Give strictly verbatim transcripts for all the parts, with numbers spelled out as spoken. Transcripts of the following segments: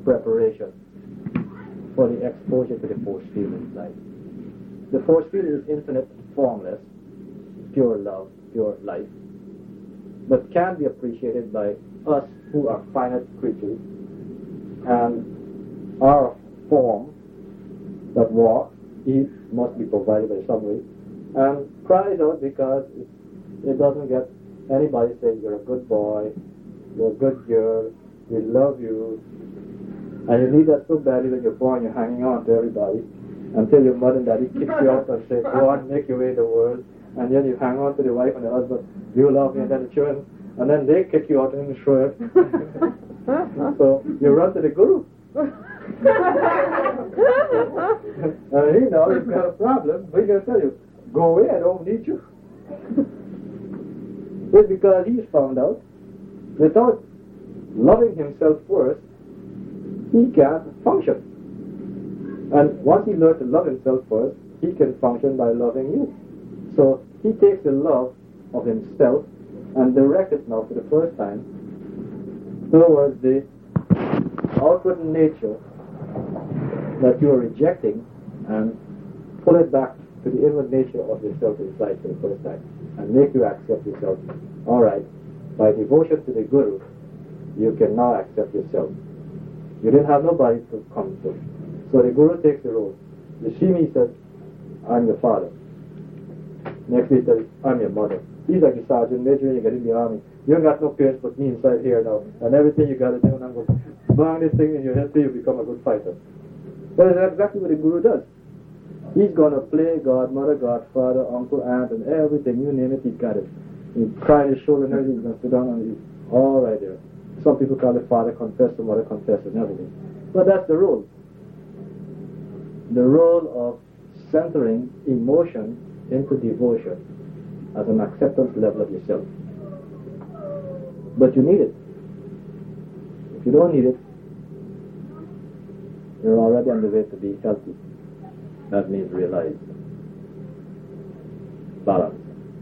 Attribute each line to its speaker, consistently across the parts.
Speaker 1: preparation for the exposure to the force field inside. The force field is infinite, formless, pure love, pure life, but can be appreciated by us who are finite creatures, and our form that walks, eats, must be provided by some way, and cries out because it, it doesn't get anybody saying you're a good boy, you're a good girl, we love you, and you need that so badly when you're born, you're hanging on to everybody until your mother and daddy kick you out and say, go on, make your way in the world, and then you hang on to the wife and the husband, you love me, and then the children, and then they kick you out and you throw it. So you run to the guru. And he knows you've got a problem, but he's going to tell you, go away, I don't need you. It's because he's found out, without loving himself first, he can't function. And once he learns to love himself first, he can function by loving you. So he takes the love of himself and directs it now for the first time towards the outward nature that you are rejecting, and pull it back to the inward nature of yourself inside for the first time and make you accept yourself. Alright, by devotion to the Guru, you can now accept yourself. You didn't have nobody to come to. So the Guru takes the role. You see me, he says, I'm your father. Next week he says, I'm your mother. He's like the sergeant major when you get in the army. You ain't got no parents but me inside here now. And everything you got to do, and I'm going to bang this thing in your head till you become a good fighter. But that's exactly what the Guru does. He's going to play godmother, godfather, uncle, aunt, and everything. You name it, he's got it. He cry his shoulder and everything. He's going to sit down and he's all right there. Some people call it father confessor, mother confessor, and everything. But that's the role. The role of centering emotion into devotion as an acceptance level of yourself. But you need it. If you don't need it, you're already on the way to be healthy. That means realized. Balance.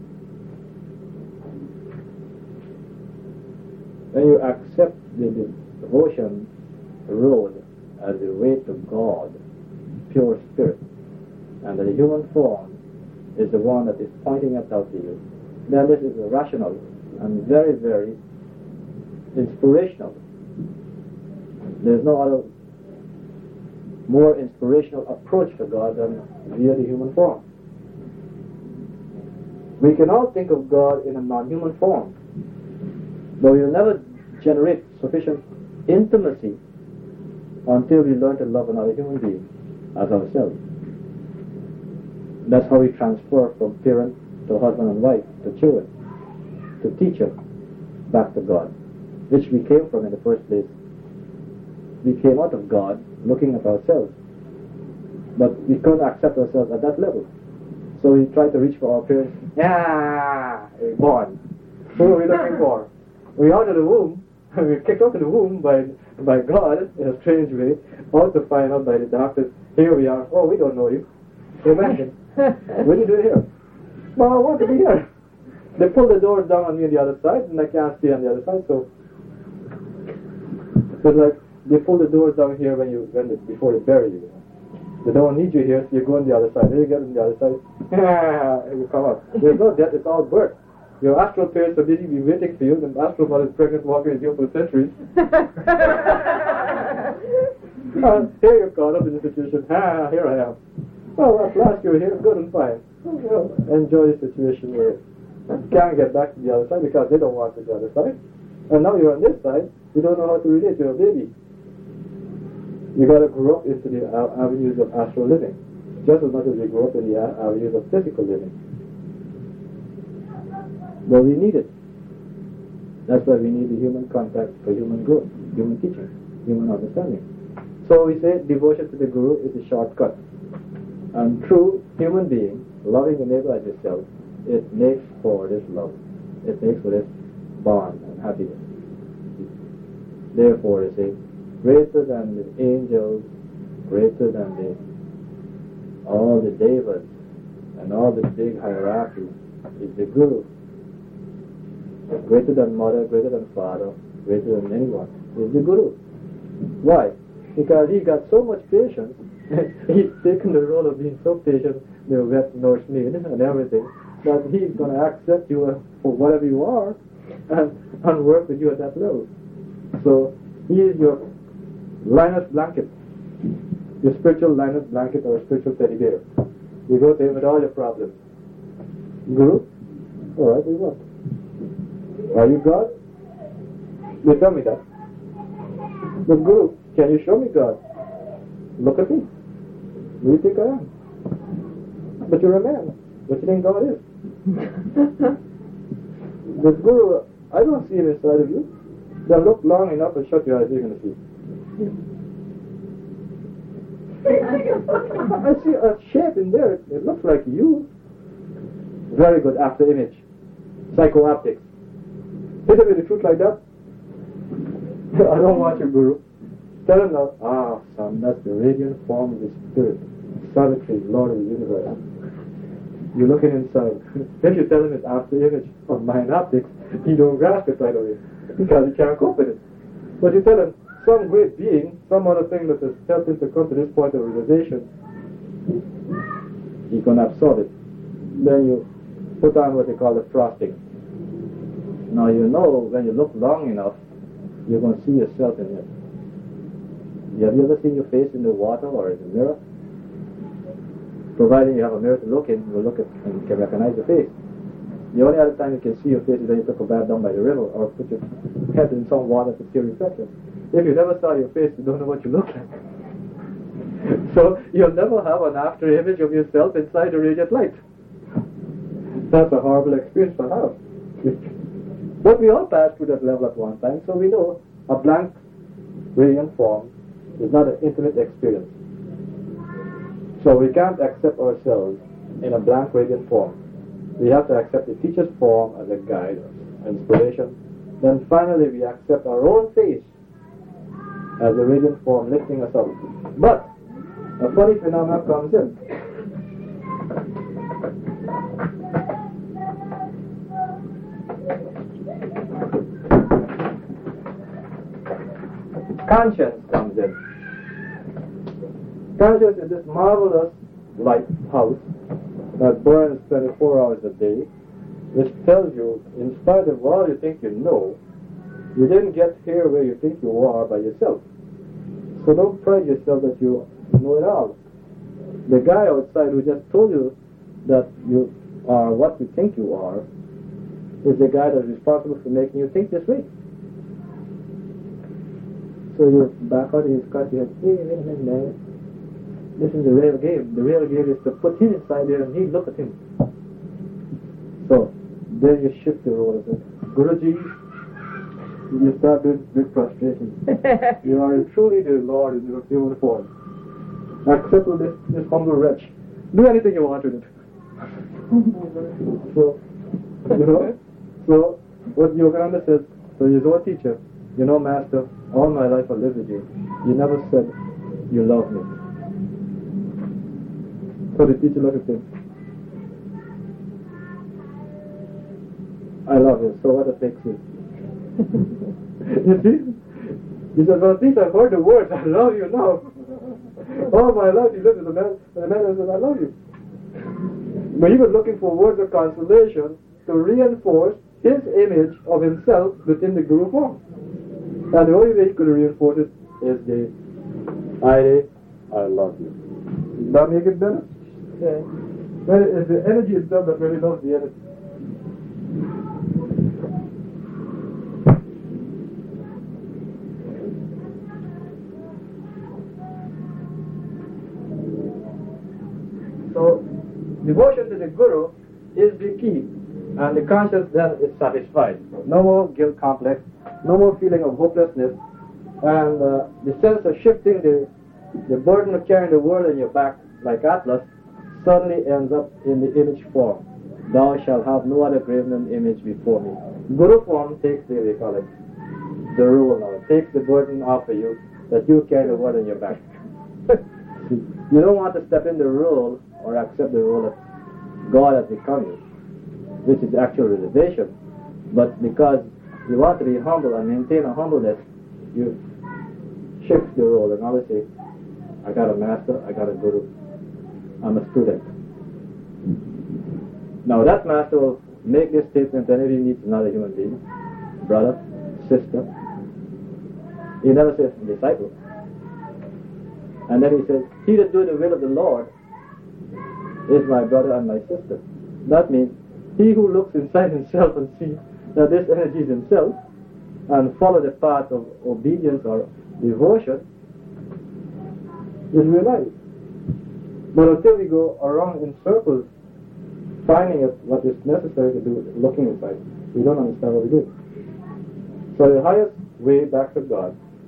Speaker 1: When you accept the devotion road as the way to God, pure spirit, and that the human form is the one that is pointing it out to you, then this is a rational and very, very inspirational. There's no other more inspirational approach to God than via the human form. We can all think of God in a non-human form, but we will never generate sufficient intimacy until we learn to love another human being as ourselves. That's how we transfer from parent to husband and wife to children to teacher back to God, which we came from in the first place. We came out of God looking at ourselves, but we couldn't accept ourselves at that level. So we tried to reach for our parents. Yeah, we're born. Who are we looking for? We're out of the womb. We're kicked out of the womb by by God in a strange way. All to find out by the doctors. Here we are. Oh, we don't know you. Imagine. What are you doing here? Well, I want to be here. They pull the doors down on me on the other side, and I can't see on the other side. So, so like they pull the doors down here when you when they, before they bury you. They don't need you here, so you go on the other side. Then you get on the other side, and you come up. There's no death; it's all birth. Your astral parents are busy be waiting for you. The astral mother is pregnant, walking with you for centuries. And here you're caught up in the situation. Ah, here I am. Well, at last you're here, good and fine. Well, enjoy the situation where you can't get back to the other side because they don't want to the other side. And now you're on this side, you don't know how to relate to your baby. You got to grow up into the avenues of astral living, just as much as you grow up in the avenues of physical living. But we need it. That's why we need the human contact for human growth, human teaching, human understanding. So we say devotion to the Guru is a shortcut. And true human being, loving the neighbor as yourself, it makes for this love. It makes for this bond and happiness. Therefore, they say, greater than the angels, greater than the all the devas and all the big hierarchies is the Guru. Greater than mother, greater than father, greater than anyone is the Guru. Why? because he got so much patience. He's taken the role of being so patient, the wet nursemaid and everything, that he's going to accept you for whatever you are and, and work with you at that level. So he is your Linus blanket, your spiritual Linus blanket or spiritual teddy bear. You go to him with all your problems. Guru? All right, we what? Are you God? You tell me that. But Guru, can you show me God? Look at me. Who do you think I am? But you're a man. What do you think God is? But Guru, I don't see him inside of you. Then look long enough and shut your eyes, you're going to see. I see a shape in there. It looks like you. Very good after image. Psycho-optics. Hit him with the truth like that. I don't want you, Guru. Tell him now, ah, son, that's the radiant form of the Spirit, Savitri, Lord of the universe. You're looking inside. Then you tell him it's after image of mind optics, he don't grasp it right away because he can't cope with it. But you tell him some great being, some other thing that has helped him to come to this point of realization, he's going to absorb it. Then you put on what they call the frosting. Now you know when you look long enough, you're going to see yourself in it. Have you ever seen your face in the water or in the mirror? Providing you have a mirror to look in, you'll look at and you can recognize your face. The only other time you can see your face is when you took a bath down by the river or put your head in some water to see your reflection. If you never saw your face, you don't know what you look like. So you'll never have an after image of yourself inside the radiant light. That's a horrible experience to have. But we all pass through that level at one time, so we know a blank radiant form is not an intimate experience. So we can't accept ourselves in a blank radiant form. We have to accept the teacher's form as a guide, inspiration. Then finally we accept our own face as a radiant form lifting us up. But a funny phenomenon comes in. Conscience comes in. Conscience is this marvelous lighthouse that burns twenty-four hours a day, which tells you, in spite of all you think you know, you didn't get here where you think you are by yourself. So don't pride yourself that you know it all. The guy outside who just told you that you are what you think you are is the guy that is responsible for making you think this way. So you back out and you scratch your head, hey, wait a minute, man. This is the real game. The real game is to put him inside there and he look at him. So then you shift the role and say, Guruji, you start doing big prostration. You are truly the Lord in your human form. Accept this, this humble wretch. Do anything you want with it. So, you know, so what Yogananda says, so he's our teacher, you know, Master, all my life I lived with you. You never said you love me. So the teacher looked at him. I love you, so what affects you? You see? He said, well, please, I've heard the words, I love you now. All my life you lived with a man, and the man said, I love you. But he was looking for words of consolation to reinforce his image of himself within the Guru form. And the only way he could reinforce it is the I, I love you. Does that make it better? Yeah. Well, it's the energy itself that really loves the energy. So, devotion to the Guru is the key, and the conscience then is satisfied. No more guilt complex, no more feeling of hopelessness, and uh, the sense of shifting the, the burden of carrying the world in your back like Atlas suddenly ends up in the image form. Thou shalt have no other graven image before me. Guru form takes the, they call it, the rule now. It takes the burden off of you that you carry the world in your back. You don't want to step in the role or accept the role that God has become you, which is the actual realization. But because you want to be humble and maintain a humbleness, you shifts the role and always say, I got a master, I got a guru, I'm a student. Now that master will make this statement whenever he meets another human being, brother, sister. He never says disciple. And then he says, he that doeth the will of the Lord is my brother and my sister. That means he who looks inside himself and sees that this energy is himself and follow the path of obedience or devotion is realized. But until we go around in circles finding out what is necessary to do, looking inside, we don't understand what we do. So the highest way back to God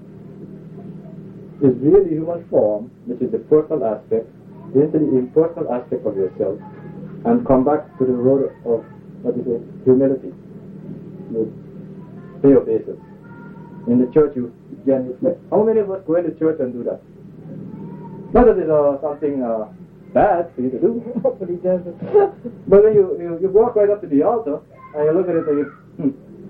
Speaker 1: is really the human form, which is the personal aspect, into the impersonal aspect of yourself, and come back to the road of, what is it, humility. You pay obeisance. In the church, you genuflect. How many of us go into church and do that? Not that it's uh, something uh, bad for you to do. Nobody does it. But when you, you, you walk right up to the altar, and you look at it and you, hmm.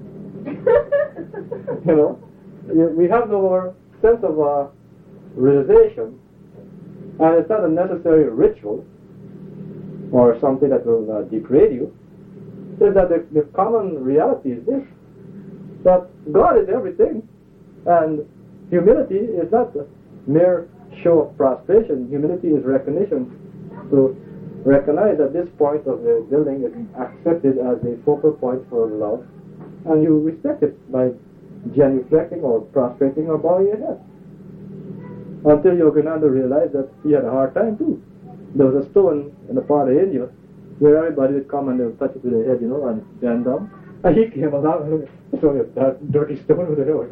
Speaker 1: you know, you, we have no more sense of uh, realization, and it's not a necessary ritual or something that will uh, degrade you. It's that the, the common reality is this, that God is everything, and humility is not a mere show of prostration. Humility is recognition, to recognize that this point of the building is accepted as a focal point for love, and you respect it by genuflecting or prostrating or bowing your head. Until Yogananda realized that he had a hard time too. There was a stone in the part of India where everybody would come and they would touch it with their head, you know, and bend down. And he came along and he saw that dirty stone with the head.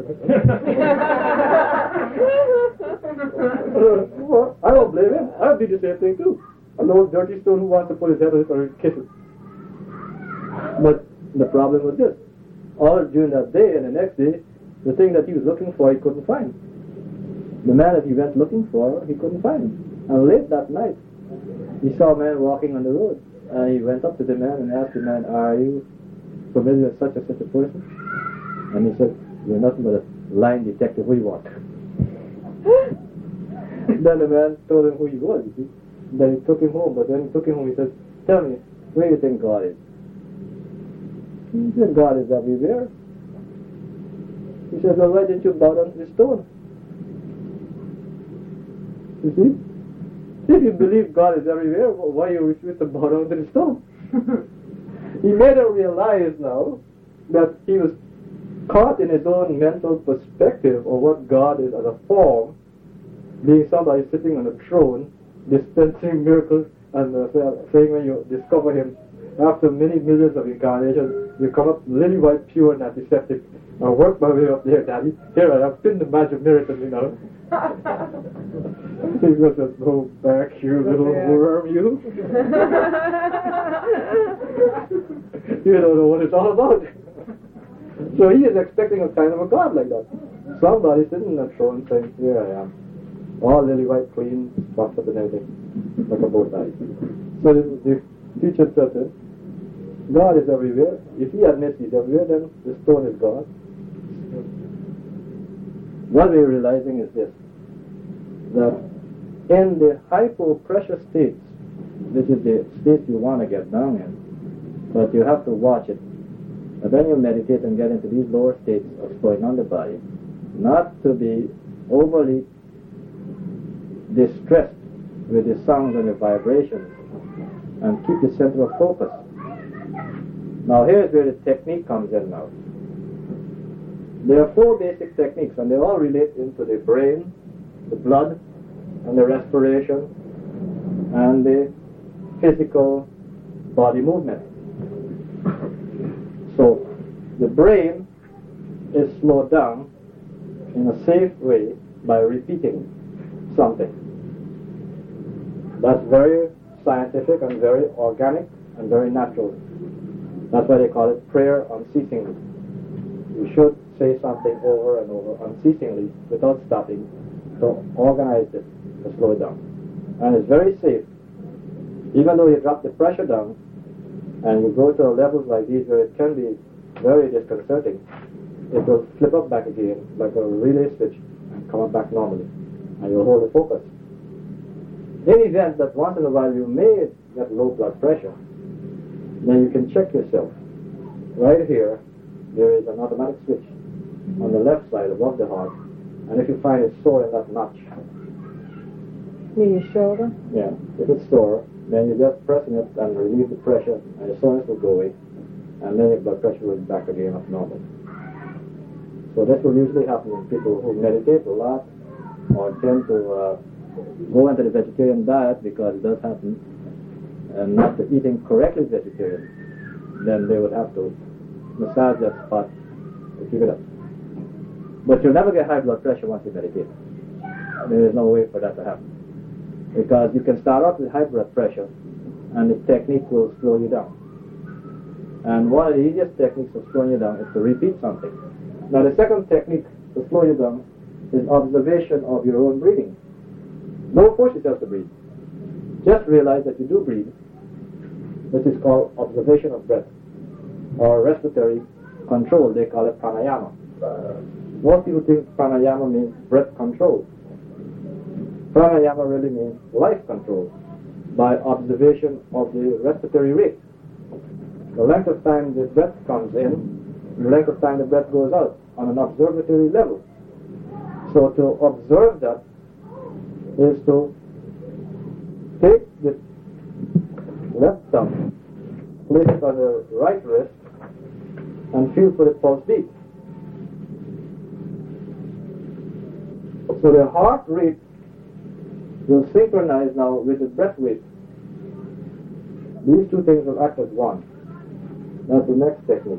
Speaker 1: Well, I don't blame him. I would do the same thing too. An old dirty stone who wants to put his head on it or kiss it. But the problem was this. All during that day and the next day, the thing that he was looking for, he couldn't find. The man that he went looking for, he couldn't find. And late that night, he saw a man walking on the road. And he went up to the man and asked the man, are you familiar with such and such a person? And he said, you're nothing but a line detective. Who you want? Then the man told him who he was, you see. Then he took him home. But when he took him home, he said, tell me, where do you think God is? He said, God is everywhere. He said, well, why didn't you bow down to the stone? You see? If you believe God is everywhere, why you refuse to bow down to the stone? He made him realize now that he was caught in his own mental perspective of what God is as a form, being somebody sitting on a throne, dispensing miracles, and uh, saying when you discover him, after many millions of incarnations, you come up lily white, pure, and antiseptic. I work my way up there, Daddy. Here I have pinned the magic mirror to me now. He goes, go back, you little worm, you. You don't know what it's all about. So he is expecting a kind of a God like that. Somebody sitting on that throne saying, here I am. All lily white, clean, puffed up and everything. Like a bow tie. So the, the teacher said this. God is everywhere. If he admits he's everywhere, then the stone is God. What we're realizing is this, that in the hypo-pressure states, which is the states you want to get down in, but you have to watch it. And when you meditate and get into these lower states of going on the body, not to be overly distressed with the sounds and the vibrations, and keep the center of focus. Now here's where the technique comes in now. There are four basic techniques, and they all relate into the brain, the blood, and the respiration, and the physical body movement. So the brain is slowed down in a safe way by repeating something. That's very scientific and very organic and very natural. That's why they call it prayer unceasingly. You should say something over and over unceasingly without stopping to organize it, to slow it down. And it's very safe. Even though you drop the pressure down and you go to levels like these where it can be very disconcerting, it will flip up back again like a relay switch and come back normally. And you'll hold the focus. In the event that once in a while you may get low blood pressure, then you can check yourself. Right here, there is an automatic switch on the left side above the heart, and if you find it sore in that notch,
Speaker 2: near your shoulder?
Speaker 1: yeah, if it's sore, then you just press on it and relieve the pressure, and the soreness will go away, and then your blood pressure will be back again up normal. So this will usually happen in people who meditate a lot or tend to uh, go into the vegetarian diet, because it does happen, and not to eating correctly vegetarian. Then they would have to massage that spot to keep it up. But you'll never get high blood pressure once you meditate. There is no way for that to happen. Because you can start off with high blood pressure, and the technique will slow you down. And one of the easiest techniques of slowing you down is to repeat something. Now the second technique to slow you down is observation of your own breathing. Don't force yourself to breathe. Just realize that you do breathe. This is called observation of breath, or respiratory control. They call it pranayama. Most people think pranayama means breath control. Pranayama really means life control by observation of the respiratory rate. The length of time the breath comes in, the length of time the breath goes out on an observatory level. So to observe that is to take the left thumb, place it on the right wrist, and feel for the pulse beat. So the heart rate will synchronize now with the breath rate. These two things will act as one. That's the next technique.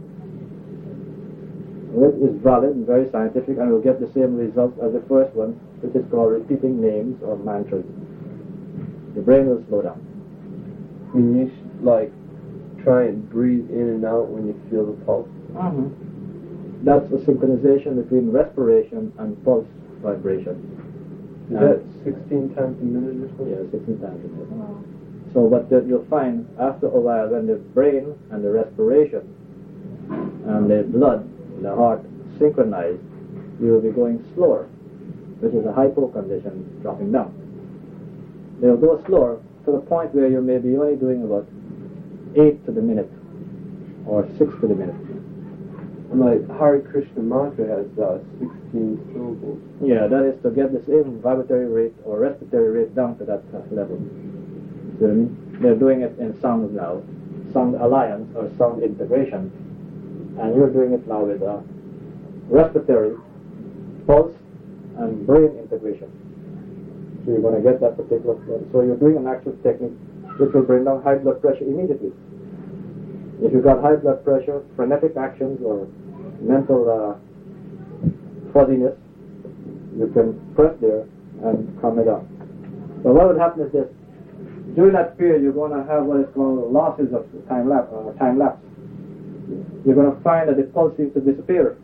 Speaker 1: It is valid and very scientific, and will get the same results as the first one, which is called repeating names or mantras. The brain will slow down.
Speaker 3: And you should, like, try and breathe in and out when you feel the pulse.
Speaker 1: Mm-hmm. That's a synchronization between respiration and pulse vibration.
Speaker 3: Is that sixteen times a minute or something?
Speaker 1: Yeah, sixteen times a minute. Wow. So what the, you'll find after a while, when the brain and the respiration and the blood, the heart synchronize, you will be going slower, which is a hypo condition, dropping down. They'll go slower to the point where you may be only doing about eight to the minute or six to the minute.
Speaker 3: And like Hare Krishna mantra has uh, sixteen syllables.
Speaker 1: Yeah, that is to get the same vibratory rate or respiratory rate down to that uh, level. See what I mean? They're doing it in sound now, sound alliance or sound integration, and you're doing it now with uh, respiratory, pulse, and brain integration. So you're going to get that particular. So you're doing an actual technique which will bring down high blood pressure immediately. If you've got high blood pressure, frenetic actions, or mental uh, fuzziness, you can press there and calm it down. But what would happen is this: during that period, you're going to have what is called losses of time lapse. Uh, time lapse. You're going to find that the pulse seems to disappear,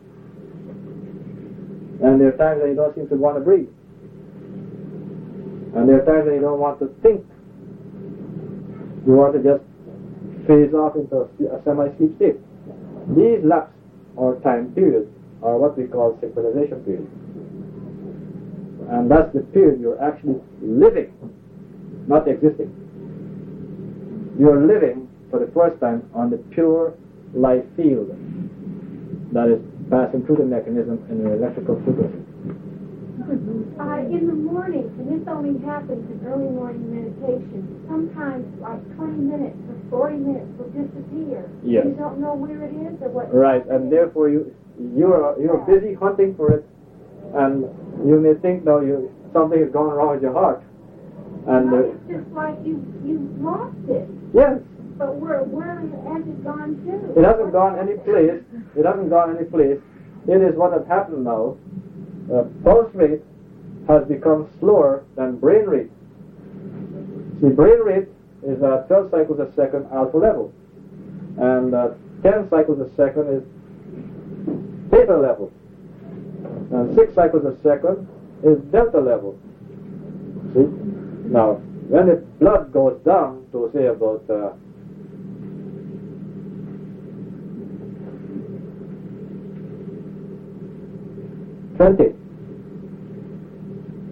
Speaker 1: and there are times that you don't seem to want to breathe, and there are times that you don't want to think. You want to just phase off into a semi-sleep state. These lapses or time periods are what we call synchronization periods. And that's the period you're actually living, not existing. You're living for the first time on the pure light field that is passing through the mechanism in the electrical frequency.
Speaker 4: Uh, in the morning, and this only happens in early morning meditation, sometimes like twenty minutes or forty minutes will disappear.
Speaker 1: Yes.
Speaker 4: You don't know where it is or what.
Speaker 1: Right, and therefore you you're you're busy hunting for it, and you may think now you something has gone wrong with your heart, and
Speaker 4: No,
Speaker 1: uh,
Speaker 4: it's just like you you lost it.
Speaker 1: yes,
Speaker 4: But where where has it gone to?
Speaker 1: it hasn't gone any place. It hasn't gone any place. It is what has happened now. Uh, pulse rate has become slower than brain rate. See, brain rate is uh, twelve cycles a second alpha level, and uh, ten cycles a second is theta level, and six cycles a second is delta level. See? Now, when the blood goes down to say about uh, twenty,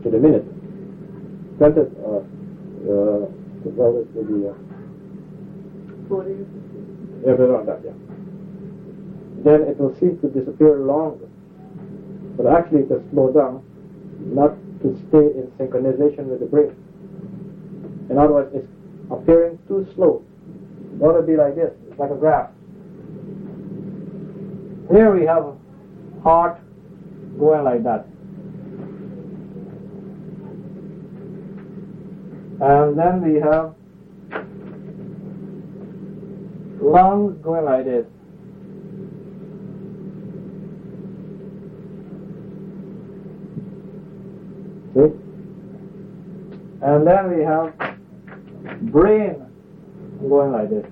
Speaker 1: to the minute. twenty, uh, uh, well, it will be, uh,
Speaker 2: forty.
Speaker 1: yeah, around that, yeah. Then it will seem to disappear longer. But actually it will slow down, not to stay in synchronization with the brain. In other words, it's appearing too slow. It ought to be like this. It's like a graph. Here we have a heart going like that. And then we have lungs going like this. See? And then we have brain going like this.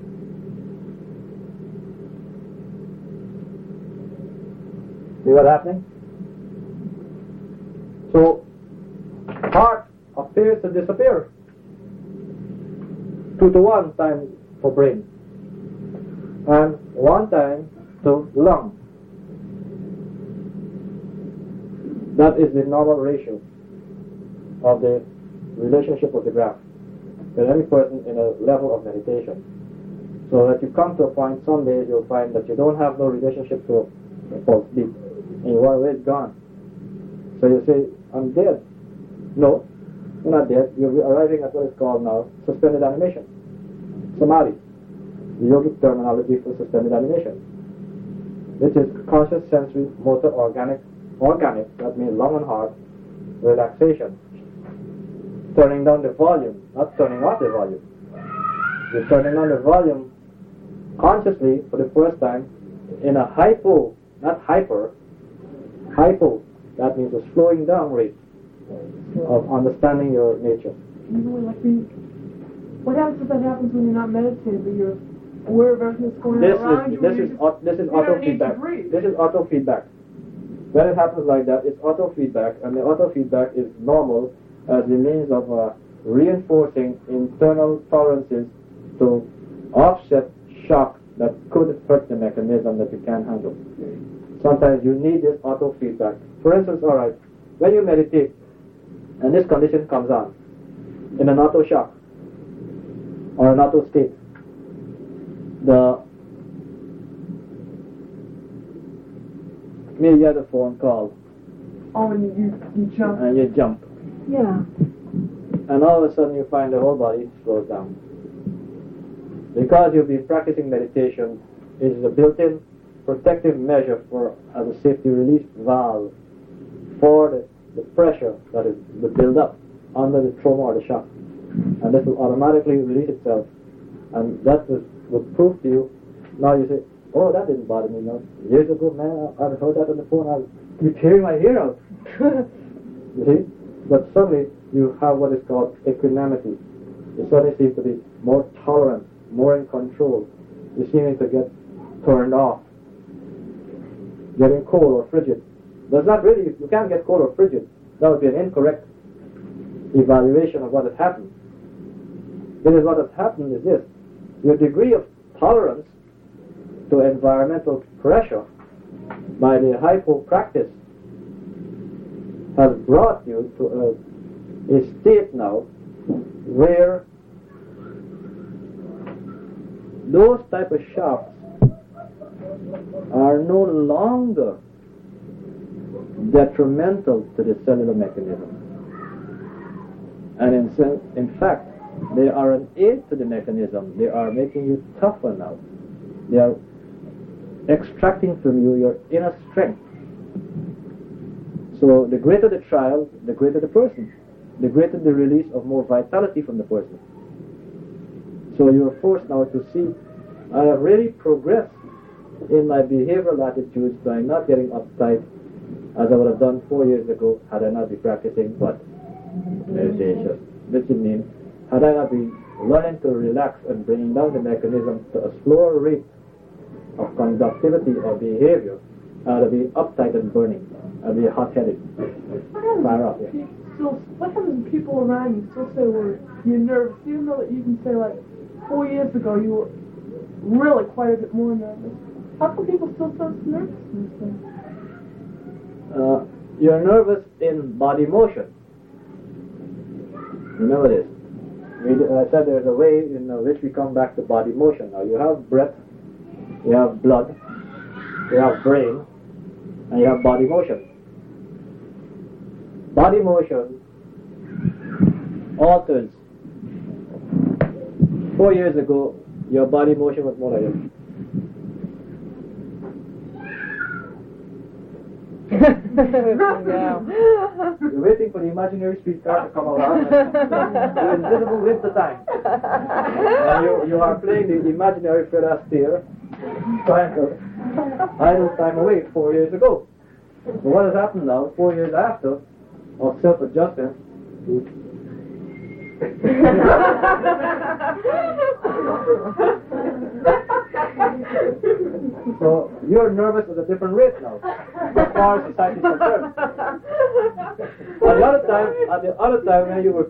Speaker 1: See what's happening? So, heart appears to disappear. Two to one time for brain. And one time to lung. That is the normal ratio of the relationship of the graph with any person in a level of meditation. So that you come to a point, some days you'll find that you don't have no relationship to a false sleep. And you wonder, where it's gone. So you say, I'm dead. No, you're not dead. You're arriving at what is called now suspended animation. Samadhi. The yogic terminology for suspended animation. Which is conscious sensory motor organic organic, that means lung and heart, relaxation. Turning down the volume, not turning off the volume. You're turning down the volume consciously for the first time in a hypo, not hyper, hypo, that means a slowing down rate of understanding your nature.
Speaker 2: You know, like we, what happens if that happens when you're not meditating, but you're aware of everything that's going
Speaker 1: This
Speaker 2: on around
Speaker 1: is
Speaker 2: you?
Speaker 1: this
Speaker 2: you
Speaker 1: is
Speaker 2: just-
Speaker 1: au- this is
Speaker 2: you don't
Speaker 1: auto
Speaker 2: need to
Speaker 1: feedback.
Speaker 2: breathe.
Speaker 1: This is auto feedback. When it happens like that, it's auto feedback, and the auto feedback is normal as the means of uh, reinforcing internal tolerances to offset shock that could hurt the mechanism that you can't handle. Sometimes you need this auto feedback. For instance, all right, when you meditate and this condition comes on in an auto shock or an auto state, the me get a phone call
Speaker 2: Oh, and you, you, you jump.
Speaker 1: and you jump,
Speaker 2: Yeah.
Speaker 1: and all of a sudden you find the whole body slows down. Because you've been practicing meditation, it is a built-in protective measure for as a safety release valve for the, the pressure that is the build-up under the trauma or the shock. And this will automatically release itself. And that is, will prove to you, now you say, oh, that didn't bother me. No. Years ago, man, I, I'd heard that on the phone, I was tearing my hair out. You see? But suddenly, you have what is called equanimity. You suddenly seem to be more tolerant, more in control. You seem to get turned off. Getting cold or frigid. That's not really, you can't get cold or frigid. That would be an incorrect evaluation of what has happened. It is what has happened is this. Your degree of tolerance to environmental pressure by the hypo practice has brought you to a, a state now where those type of shocks are no longer detrimental to the cellular mechanism. And in, sen- in fact, they are an aid to the mechanism. They are making you tougher now. They are extracting from you your inner strength. So the greater the trial, the greater the person. The greater the release of more vitality from the person. So you're forced now to see, I have really progressed in my behavioral attitudes by not getting uptight as I would have done four years ago had I not been practicing what? Meditation. Which would mean, had I not been learning to relax and bringing down the mechanism to a slower rate of conductivity or behavior, I would be uptight and burning. I'd be hot-headed. Fire up, yeah.
Speaker 2: Still, what happens when people around you still say, well, you're nervous, even though that you can say, like, four years ago you were really quite a bit more nervous? How come people still sense nervousness then?
Speaker 1: Uh, you're nervous in body motion. Remember this. We, I said there's a way in uh, which we come back to body motion. Now you have breath, you have blood, you have brain, and you have body motion. Body motion alters. Four years ago, your body motion was more like this.
Speaker 5: Yeah.
Speaker 1: You're waiting for the imaginary speaker to come around. You're invisible with the time. And you, you are playing the imaginary Fred Astaire, trying to idle time away four years ago. So what has happened now, four years after, of self-adjustment, so you're nervous at a different rate now, as far as society is concerned. At the other time, at the other time when you were,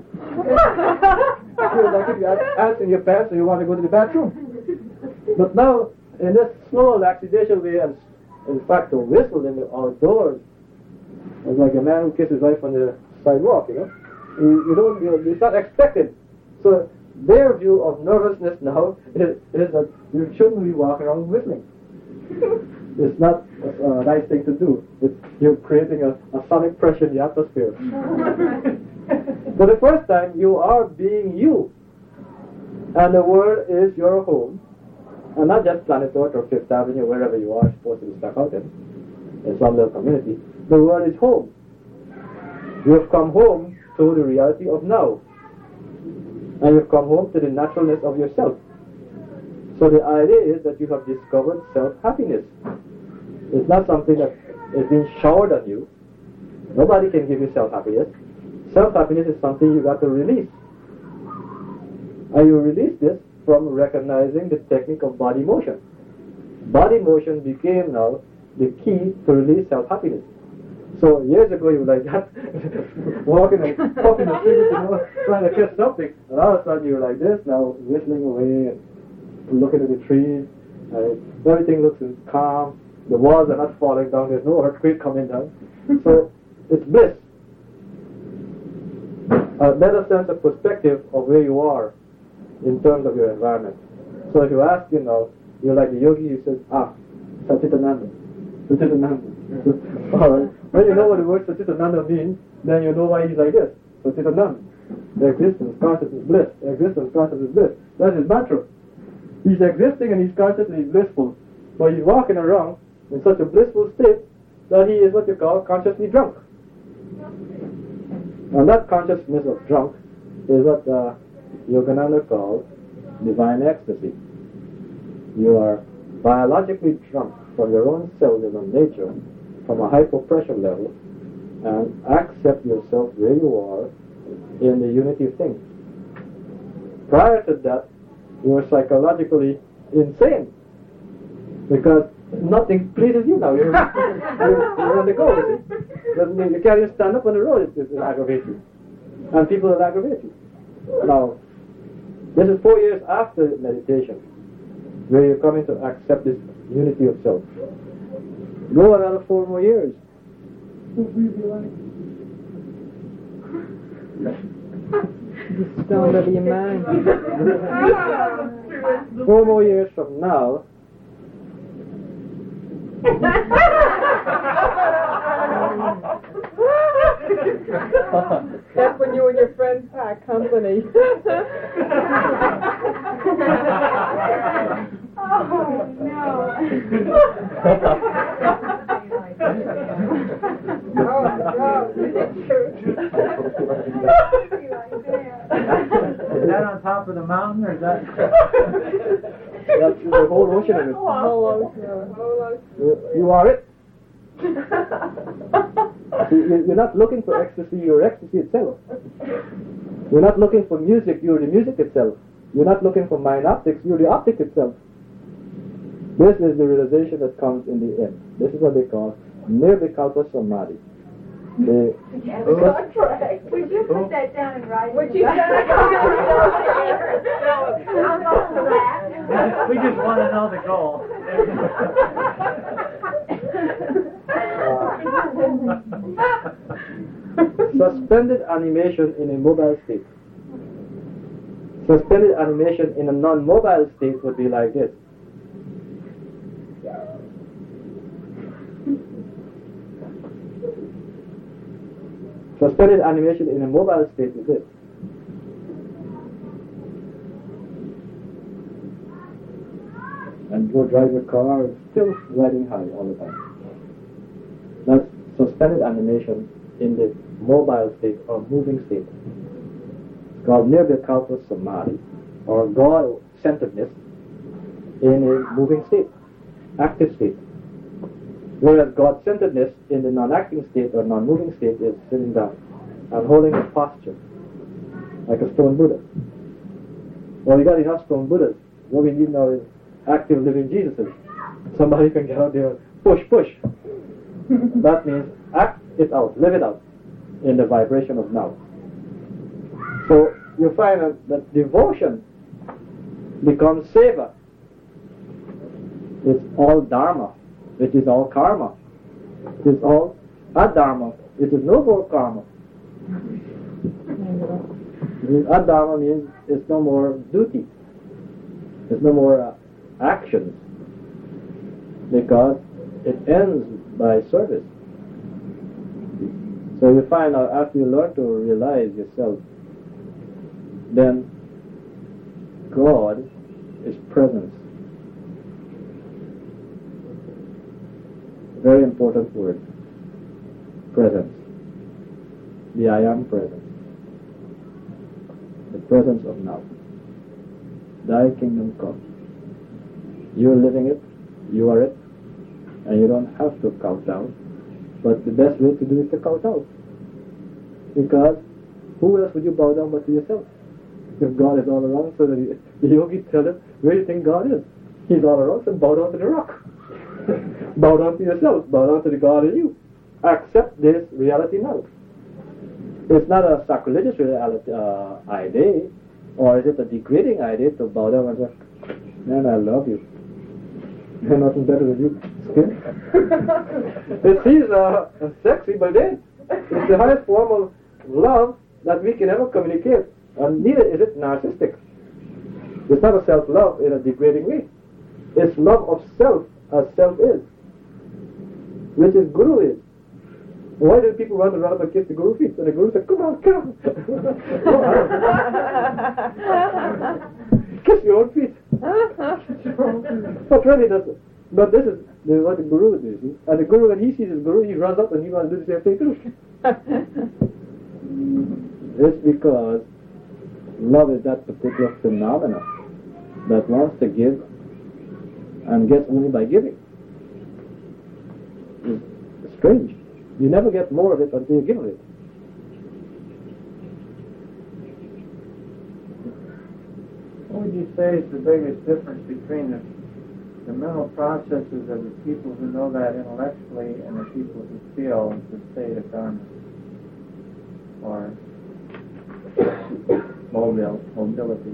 Speaker 1: you were like if you had ants in your pants and you want to go to the bathroom. But now, in this slow laxation way, and in fact, the whistle in the outdoors, it's like a man who kisses his wife on the sidewalk, you know. You, you don't, you know, it's not expected. So their view of nervousness now is, is that you shouldn't be walking around whistling. It's not a, a nice thing to do. It's, you're creating a, a sonic pressure in the atmosphere. For the first time, you are being you. And the world is your home. And not just Planet Earth or Fifth Avenue, wherever you are supposed to be stuck out in, in some little community. The world is home. You have come home to the reality of now. And you've come home to the naturalness of yourself. So the idea is that you have discovered self-happiness. It's not something that is being showered on you. Nobody can give you self-happiness. Self-happiness is something you got to release. And you release this from recognizing the technique of body motion. Body motion became now the key to release self-happiness. So years ago you were like that, walking and popping the fingers, you know, trying to catch something. And all of a sudden you were like this, now whistling away and looking at the trees. And everything looks calm. The walls are not falling down. There's no earthquake coming down. So it's bliss. A better sense of perspective of where you are in terms of your environment. So if you ask, you know, you're like the yogi, you say, ah, Satchitananda, Satchitananda. All right. When you know what the word Satchitananda means, then you know why he's like this. Satchitananda. The existence, consciousness, bliss. The existence, consciousness, bliss. That's his mantra. He's existing and he's conscious and he's blissful. But he's walking around in such a blissful state that he is what you call consciously drunk. And that consciousness of drunk is what uh, Yogananda calls divine ecstasy. You are biologically drunk from your own cellular nature, from a hyper-pressure level, and accept yourself where you are in the unity of things. Prior to that, you are psychologically insane, because nothing pleases you now. You're, you're, you're on the go. You see? Doesn't mean you can't even stand up on the road. It will aggravate you, and people will aggravate you. Now, this is four years after meditation, where you're coming to accept this unity of self. Go another four more years.
Speaker 2: What will you be like?
Speaker 5: The stone of your mind.
Speaker 1: Four more years from now,
Speaker 5: That's when you and your friends pack company.
Speaker 4: Oh, no.
Speaker 6: Is that on top of the mountain, or is that?
Speaker 1: that's the whole ocean of it.
Speaker 5: Whole ocean.
Speaker 1: You, you are it. You- You're not looking for ecstasy, you're ecstasy itself. You're not looking for music, you're the music itself. You're not looking for mind optics, you're the optic itself. This is the realization that comes in the end. This is what they call Nirvikalpa Samadhi. The,
Speaker 4: Would you put that down in writing?
Speaker 5: Would you?
Speaker 4: I'm going to laugh.
Speaker 6: We just want to know the goal.
Speaker 1: suspended animation in a mobile state. Suspended animation in a non-mobile state would be like this. Suspended animation in a mobile state is this. And you drive your car still riding high all the time. That's suspended animation in the mobile state or moving state. It's called Nirvikalpa Samadhi, or God-centeredness in a moving state, active state. Whereas God-centeredness in the non-acting state or non-moving state is sitting down and holding a posture, like a stone Buddha. Well, we got enough stone Buddhas. What we need now is active living Jesuses. Somebody can get out there and push, push. That means act it out, live it out in the vibration of now. So you find that, that devotion becomes seva. It's all dharma. It is all karma. It is all adharma. It is no more karma. Adharma means it's no more duty. There's no more uh, actions, because it ends by service. So you find out after you learn to realize yourself, then God is presence. Very important word. Presence. The I am presence. The presence of now. Thy kingdom come. You're living it, you are it, and you don't have to kowtow. But the best way to do is to kowtow. Because who else would you bow down but to yourself? If God is all around, so that he, the yogi tell him, where do you think God is? He's all around, so bow down to the rock. Bow down to yourself, bow down to the God in you. Accept this reality now. It's not a sacrilegious reality, uh, idea, or is it a degrading idea to bow down and say, man, I love you. You're nothing better than you. Skin. It seems uh, sexy, but then it's the highest form of love that we can ever communicate. And neither is it narcissistic. It's not a self-love in a degrading way. It's love of self as self is, which is Guru is. Why do people run around and kiss the Guru's feet? And the Guru said, come on, come on. Kiss your own feet. But really, that's it. But this is what the Guru is. You see? And the Guru, when he sees his Guru, he runs up and he wants to do the same thing too. It's because love is that particular phenomena that wants to give and gets only by giving. It's strange. You never get more of it until you give it.
Speaker 6: What would you say is the biggest difference between the, the mental processes of the people who know that intellectually and the people who feel the state of Dharma? Or mobile, mobility?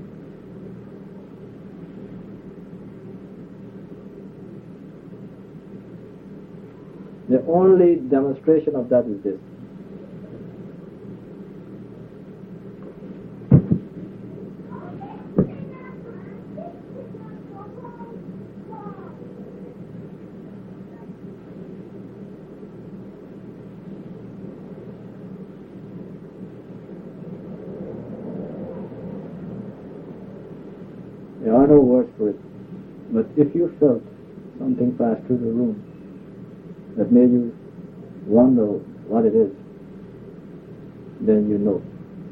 Speaker 1: The only demonstration of that is this. There are no words for it, but if you felt something pass through the room that made you wonder what it is, then you know.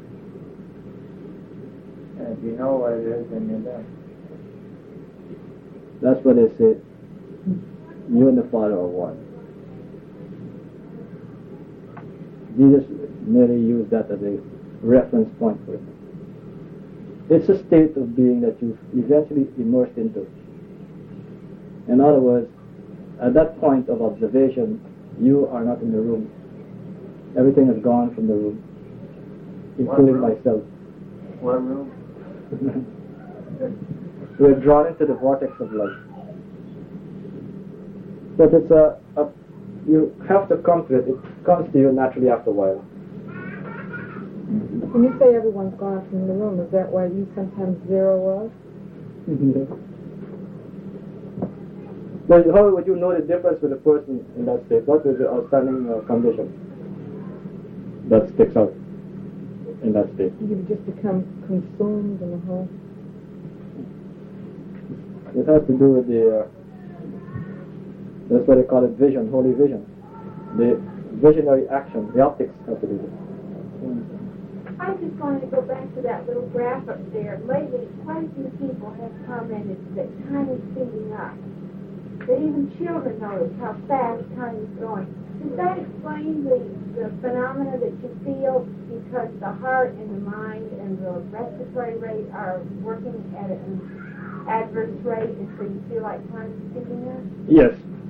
Speaker 6: And if you know what it is, then you're there.
Speaker 1: That's what they say. You and the Father are one. Jesus merely used that as a reference point for it. It's a state of being that you eventually immersed into. In other words, at that point of observation, you are not in the room. Everything is gone from the room, including myself.
Speaker 6: What room?
Speaker 1: We're drawn into the vortex of life. But it's a, a, you have to come to it. It comes to you naturally after a while.
Speaker 5: When you say everyone's gone from the room, is that why you sometimes zero us?
Speaker 1: Yeah. But how would you know the difference with a person in that state? What is the outstanding uh, condition that sticks out in that state?
Speaker 5: You just become consumed in the whole.
Speaker 1: It has to do with the, uh, that's what they call it, vision, holy vision. The visionary action, the optics have to do with it.
Speaker 4: I just wanted to go back to that little graph up there. Lately, quite a few people have commented that time is speeding up. That even children notice how fast time is going. Does that explain the, the phenomena that you feel because the heart and the mind and the respiratory rate are working at an adverse rate, and so you feel like time is speeding up?
Speaker 1: Yes.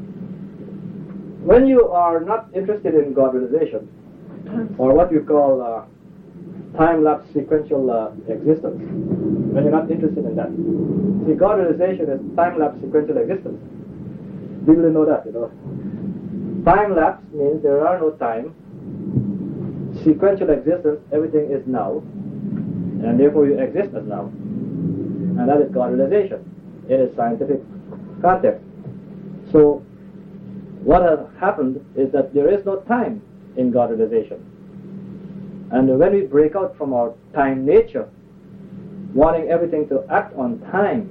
Speaker 1: When you are not interested in God realization, or what you call uh, time-lapse sequential uh, existence, when you're not interested in that. See, God realization is time-lapse sequential existence. People know that, you know. Time-lapse means there are no time. Sequential existence, everything is now, and therefore you exist as now. And that is God realization in its scientific context. So, what has happened is that there is no time in God realization. And when we break out from our time nature, wanting everything to act on time,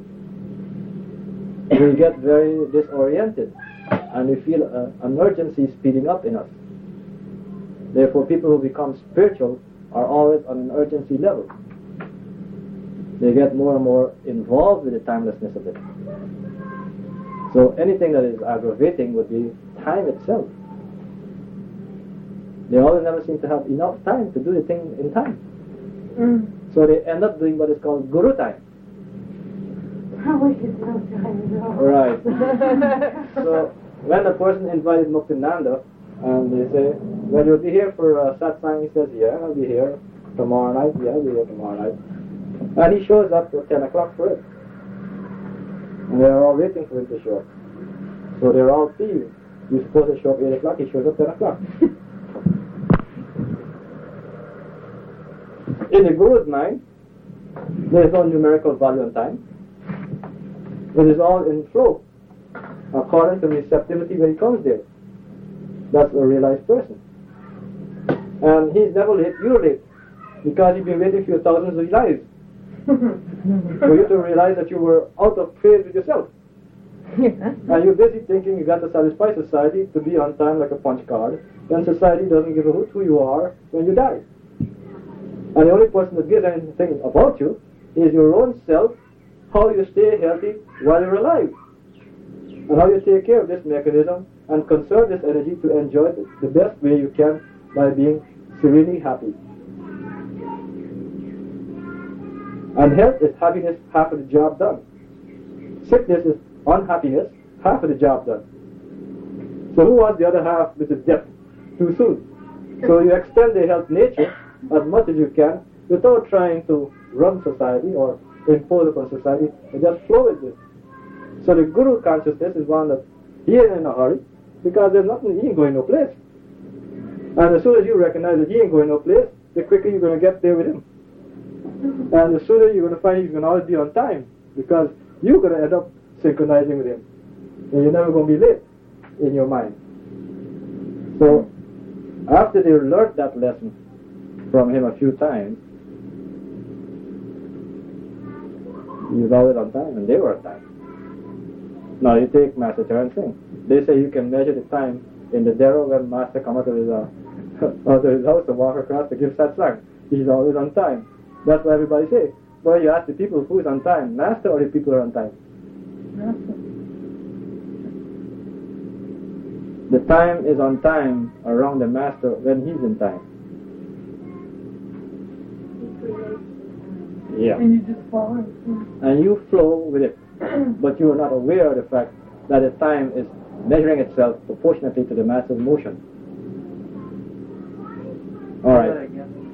Speaker 1: we get very disoriented and we feel a, an urgency speeding up in us. Therefore, people who become spiritual are always on an urgency level. They get more and more involved with the timelessness of it. So anything that is aggravating would be time itself. They always never seem to have enough time to do the thing in time.
Speaker 5: Mm.
Speaker 1: So they end up doing what is called guru time.
Speaker 4: I wish it's no time at all.
Speaker 1: Right. So when a person invited Muktananda and they say, well, you'll be here for uh, satsang, he says, yeah, I'll be here tomorrow night, yeah, I'll be here tomorrow night. And he shows up at ten o'clock for it. And they're all waiting for him to show up. So they're all peeved. You're supposed to show up eight o'clock, he shows up ten o'clock. In the Guru's mind, there is no numerical value on time. It is all in flow, according to receptivity when he comes there. That's a realized person. And he's never late, you're late, because you've been waiting for thousands of lives for you to realize that you were out of phase with yourself. And you're busy thinking you got to satisfy society to be on time like a punch card, then society doesn't give a hoot who you are when you die. And the only person that gives anything about you is your own self, how you stay healthy while you're alive, and how you take care of this mechanism and conserve this energy to enjoy it the best way you can by being serenely happy. And health is happiness, half of the job done. Sickness is unhappiness, half of the job done. So who wants the other half, which is death, too soon? So you extend the health nature as much as you can without trying to run society or impose upon society, and just flow with it. So the Guru consciousness is one that he ain't in a hurry, because there's nothing, he ain't going no place. And as soon as you recognize that he ain't going no place, the quicker you're going to get there with him. And the sooner you're going to find he's going to always be on time, because you're going to end up synchronizing with him. And you're never going to be late in your mind. So, after they learned that lesson from him a few times, he was always on time, and they were on time. Now you take Master Charan Singh. They say you can measure the time in the Dero when Master comes out of his, uh, out of his house and walk across to give satsang. He's always on time. That's what everybody says. But you ask the people who is on time, Master or the people are on time?
Speaker 2: Master.
Speaker 1: The time is on time around the Master when he's in time. Yeah.
Speaker 2: And you just follow him.
Speaker 1: And you flow with it. But you are not aware of the fact that the time is measuring itself proportionately to the Master's motion. Alright.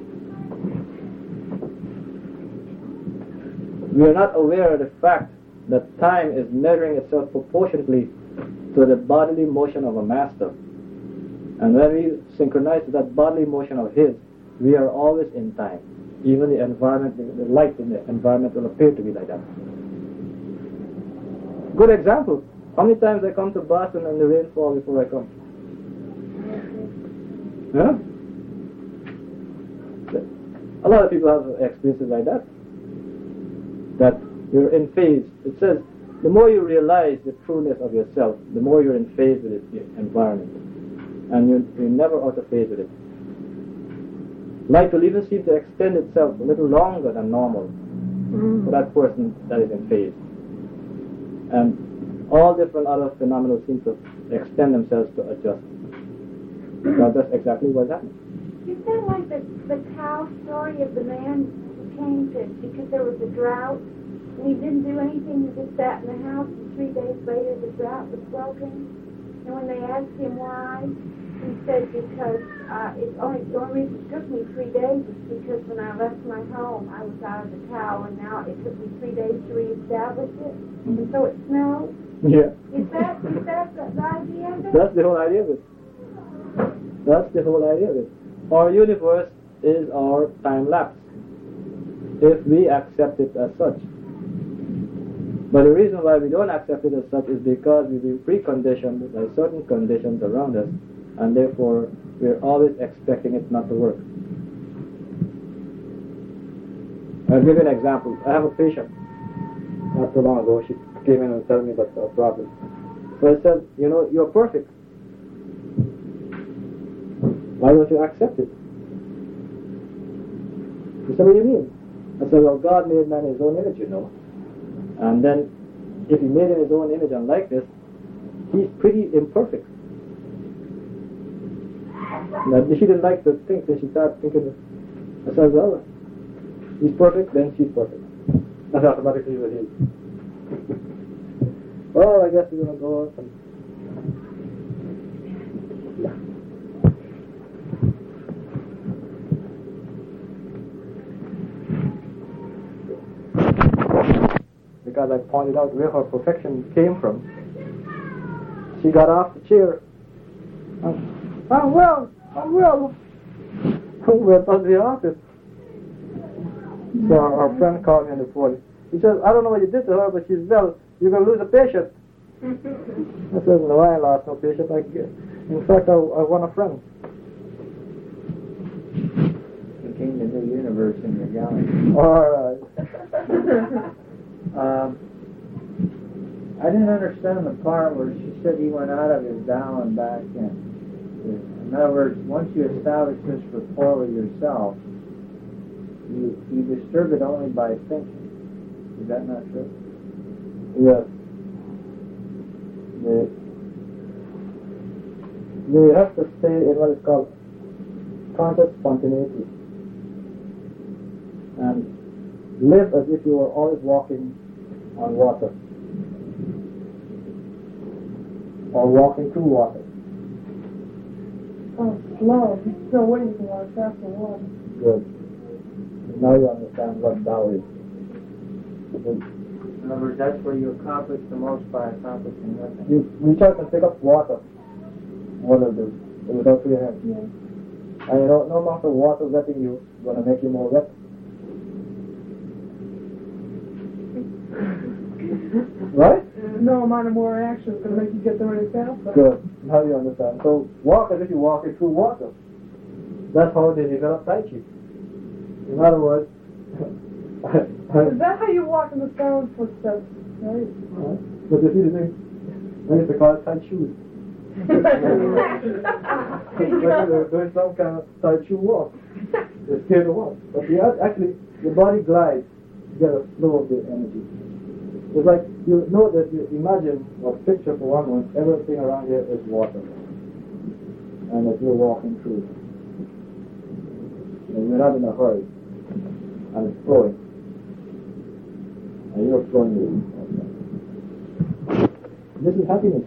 Speaker 1: We are not aware of the fact that time is measuring itself proportionately to the bodily motion of a Master. And when we synchronize to that bodily motion of his, we are always in time. Even the environment, the light in the environment will appear to be like that. Good example. How many times I come to Boston and the rain falls before I come? Yeah? A lot of people have experiences like that. That you're in phase. It says, the more you realize the trueness of yourself, the more you're in phase with the environment. And you're, you're never out of phase with it. Life will even seem to extend itself a little longer than normal mm. for that person that is in phase. And all different other phenomena seem to extend themselves to adjust. So that's exactly what's happening.
Speaker 4: Is that like the, the cow story of the man who came to, because there was a drought, and he didn't do anything, he just sat in the house, and three days later the drought was broken? And when they asked him why, he said, because uh, it's only, the only reason it took me three days is because when I left my home, I was out of the cow, and now it took me three days to reestablish it, and so it snows.
Speaker 1: Yeah.
Speaker 4: Is that, is that the, the idea of it?
Speaker 1: That's the whole idea of it. That's the whole idea of it. Our universe is our time lapse, if we accept it as such. But the reason why we don't accept it as such is because we've been preconditioned by certain conditions around us, and therefore we're always expecting it not to work. I'll give you an example. I have a patient not too long ago. She came in and told me about a problem. So I said, you know, you're perfect. Why don't you accept it? She said, what do you mean? I said, well, God made man in his own image, you know. And then, if he made in his own image and like this, he's pretty imperfect. Now, she didn't like to think, so she started thinking, I said, well, he's perfect, then she's perfect. That's automatically what he is. Well, I guess we're going to go up and... Yeah. Because I pointed out where her perfection came from. She got off the chair. I'm, I'm well, I'm well. Went to the office. So our, our friend called me on the phone. He says, I don't know what you did to her, but she's well. You're going to lose a patient. I said, no, I lost no patient. I, in fact, I, I won a friend.
Speaker 6: Became the new universe in your galaxy.
Speaker 1: All right.
Speaker 6: Um, I didn't understand the part where she said he went out of his Tao and back in. In other words, once you establish this rapport with yourself, you, you disturb it only by thinking. Is that not true?
Speaker 1: Yes. You, you have to stay in what is called conscious spontaneity. And live as if you were always walking on water. Or walking through water.
Speaker 2: Oh, slow. You're still waiting for water, fast for water.
Speaker 1: Good. Now you understand what Tao is.
Speaker 6: In other words, that's where you accomplish the most by accomplishing nothing.
Speaker 1: You, you try to pick up water. What will do? Without your hands.
Speaker 2: Yeah.
Speaker 1: And you know, no matter water wetting you, it's going to make you more wet. Right?
Speaker 2: No amount of more action is going to make you get there really fast.
Speaker 1: Good. Now you understand. So walk as if you're walking through water. That's how they develop Tai Chi. In other words,
Speaker 2: is that how you walk in the sound footsteps? Right.
Speaker 1: Uh, but you see the thing, I used to call it Tai Chi. They're doing some kind of Tai Chi walk. They're scared to walk. But you have, actually, the body glides to get a flow of the energy. It's like, you know that you imagine, or picture for one moment, everything around here is water. And that you're walking through. And you're not in a hurry. And it's flowing. And you're flowing with it. This is happiness.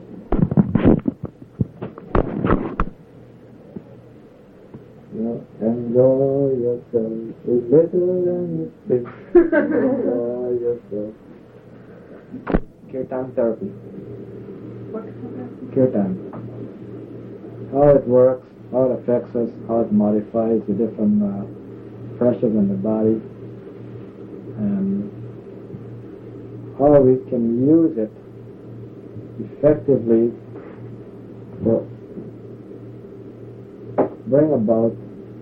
Speaker 1: You know, enjoy yourself. It's better than you think. Enjoy yourself. Kirtan therapy. Kirtan. How it works how it affects us, how it modifies the different uh, pressures in the body, and how we can use it effectively to bring about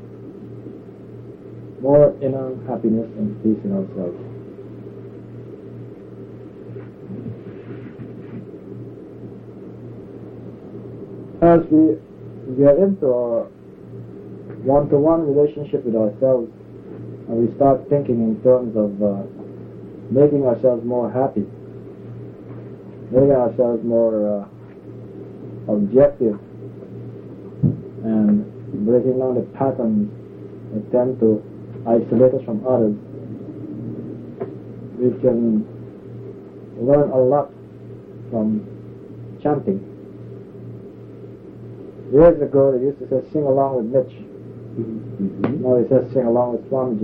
Speaker 1: more inner happiness and peace in ourselves. As we get into our one-to-one relationship with ourselves, and we start thinking in terms of uh, making ourselves more happy, making ourselves more uh, objective, and breaking down the patterns that tend to isolate us from others, we can learn a lot from chanting. Years ago, they used to say, sing along with Mitch. Mm-hmm. Now he says, sing along with Swamiji.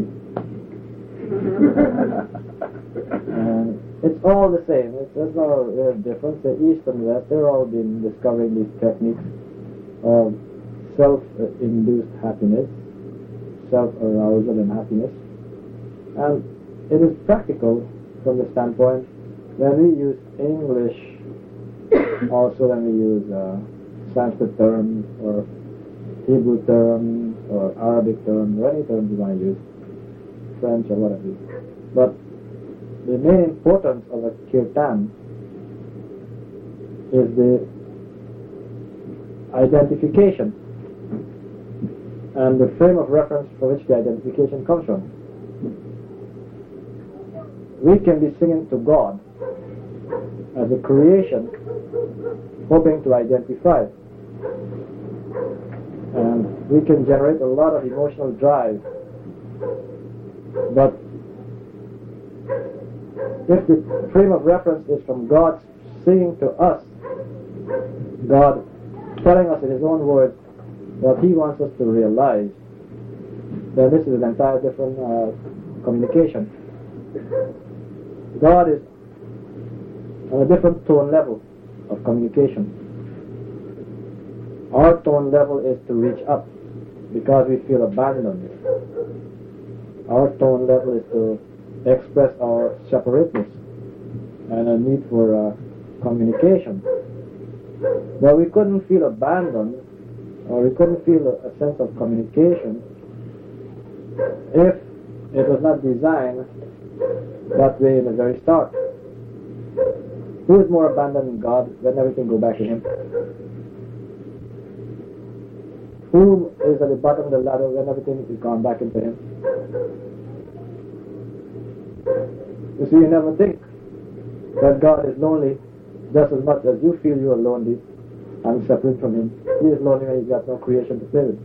Speaker 1: And it's all the same. It's, there's no real difference. The East and West, they've all been discovering these techniques of self-induced happiness, self-arousal and happiness. And it is practical from the standpoint when we use English, also when we use uh, Sanskrit terms or Hebrew terms or Arabic terms or any terms you want to use, French or whatever. But the main importance of a kirtan is the identification and the frame of reference for which the identification comes from. We can be singing to God as a creation, hoping to identify. And we can generate a lot of emotional drive. But if the frame of reference is from God singing to us, God telling us in His own words what He wants us to realize, then this is an entire different uh, communication. God is on a different tone level of communication. Our tone level is to reach up because we feel abandoned. Our tone level is to express our separateness and a need for uh, communication. But we couldn't feel abandoned, or we couldn't feel a, a sense of communication if it was not designed that way in the very start. Who is more abandoned than God when everything goes back to Him? Who is at the bottom of the ladder when everything is gone back into Him? You see, you never think that God is lonely just as much as you feel you are lonely and separate from Him. He is lonely when He's got no creation to play with.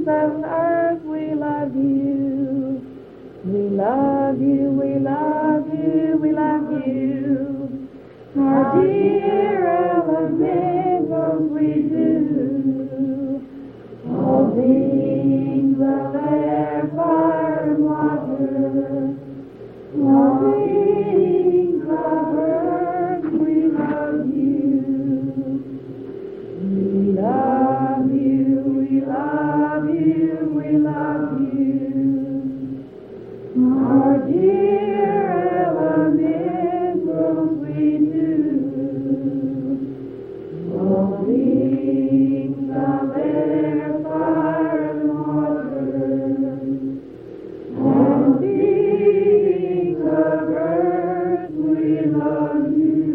Speaker 7: beings of earth, we love you. We love you, we love you, we love you. Our dear elementals, we do. All beings of air, fire, and water. All beings of earth, we love you. We love you, we love you, we love you. Our dear elementals, we do. All beings of air, fire, and water. And beings of earth, we love you.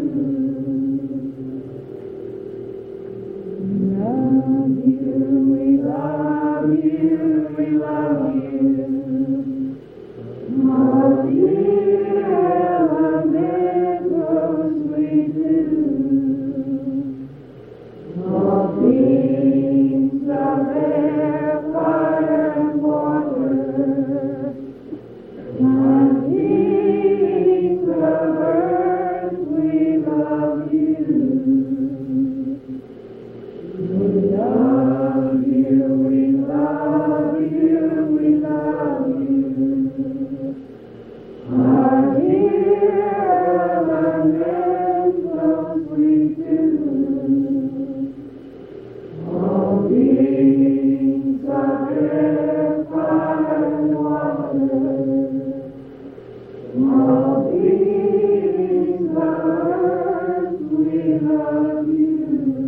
Speaker 7: We love you, we love you, we love you. Our dear elementals, we do. All beings of air, fire, and water. And beings of earth, we love you. We love you, we love you, we love you. Our dear elementals, we do. All beings of air, fire, and water. All beings of earth, we love you.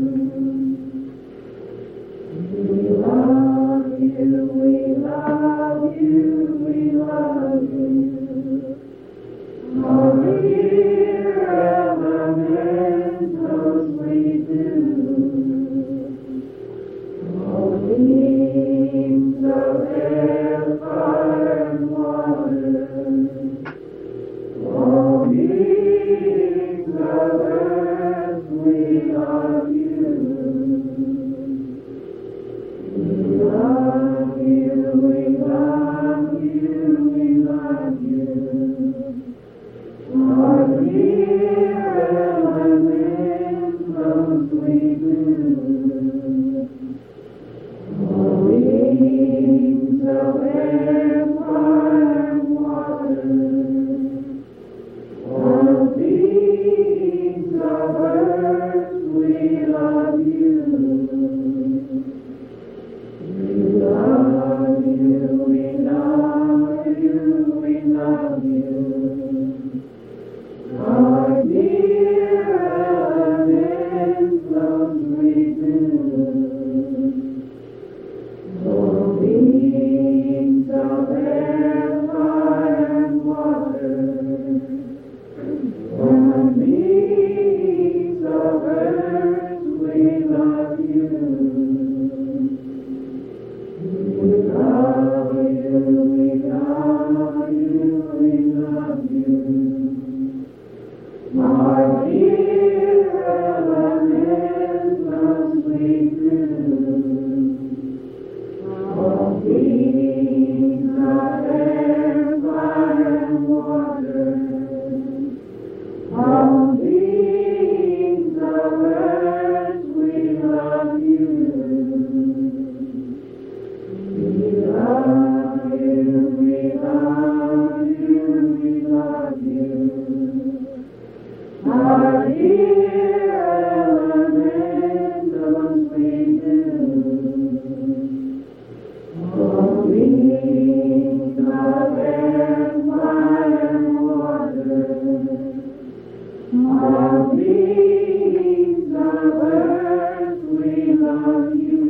Speaker 7: We love you, we love you, we love you. Our dear elementals, we do. All beings of air, fire, and water. All beings of earth, we love you. We love you, we love you, we love you. Our dear elementals, we do. All beings of air, fire, and water. All beings of earth, we love you. We love you, we love you, we love you. Our dear elementals, we do. All beings of air, fire, and water. And beings of earth, we love you. We love you, we love you, we love you. Our dear elementals, we do. All beings of air, fire, and water. All beings of earth, we love you. We love you, we love you, we love you. Our dear elementals, we do. All beings of air, fire, and water. All beings of earth, we love you.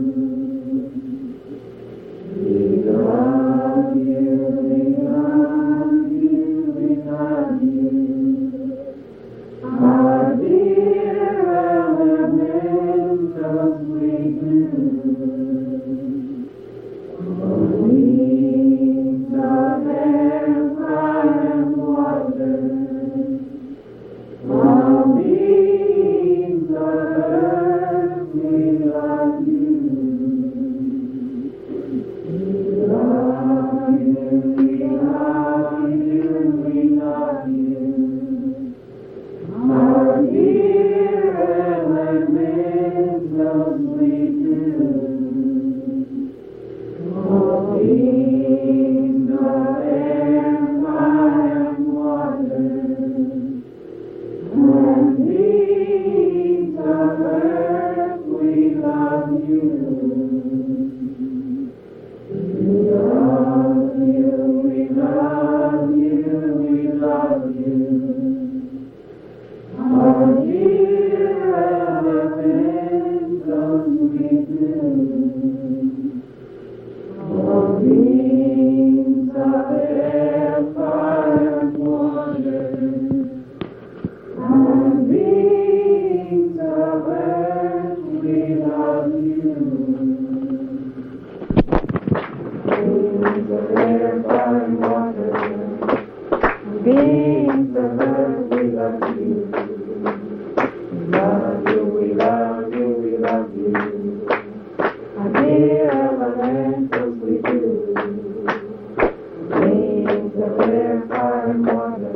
Speaker 7: We love you, we love you, we love you. Our dear Beings of air, fire, and water. Beings of earth, we love you. We love you, we love you, we love you. Our dear elementals, we do. Beings of air, fire, and water.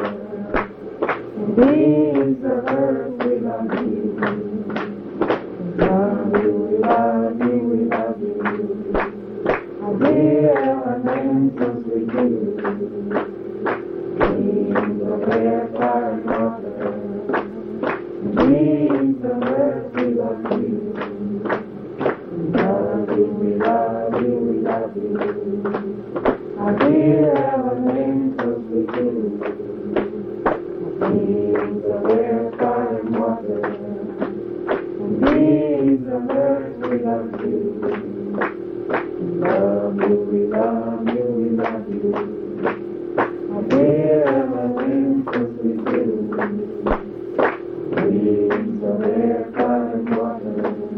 Speaker 7: Beings of earth, we love you. We love you, we love you, we love you. Our dear elementals, we do. Beings of air, fire, and water. Beings of earth, we love you. We love you, we love you, we love you. Our dear elementals, we do. Beings of air, fire, and water. Beings of earth, we love you. We love you, we love you, we love you. Our dear elementals, we do. Beings of air, fire, and water.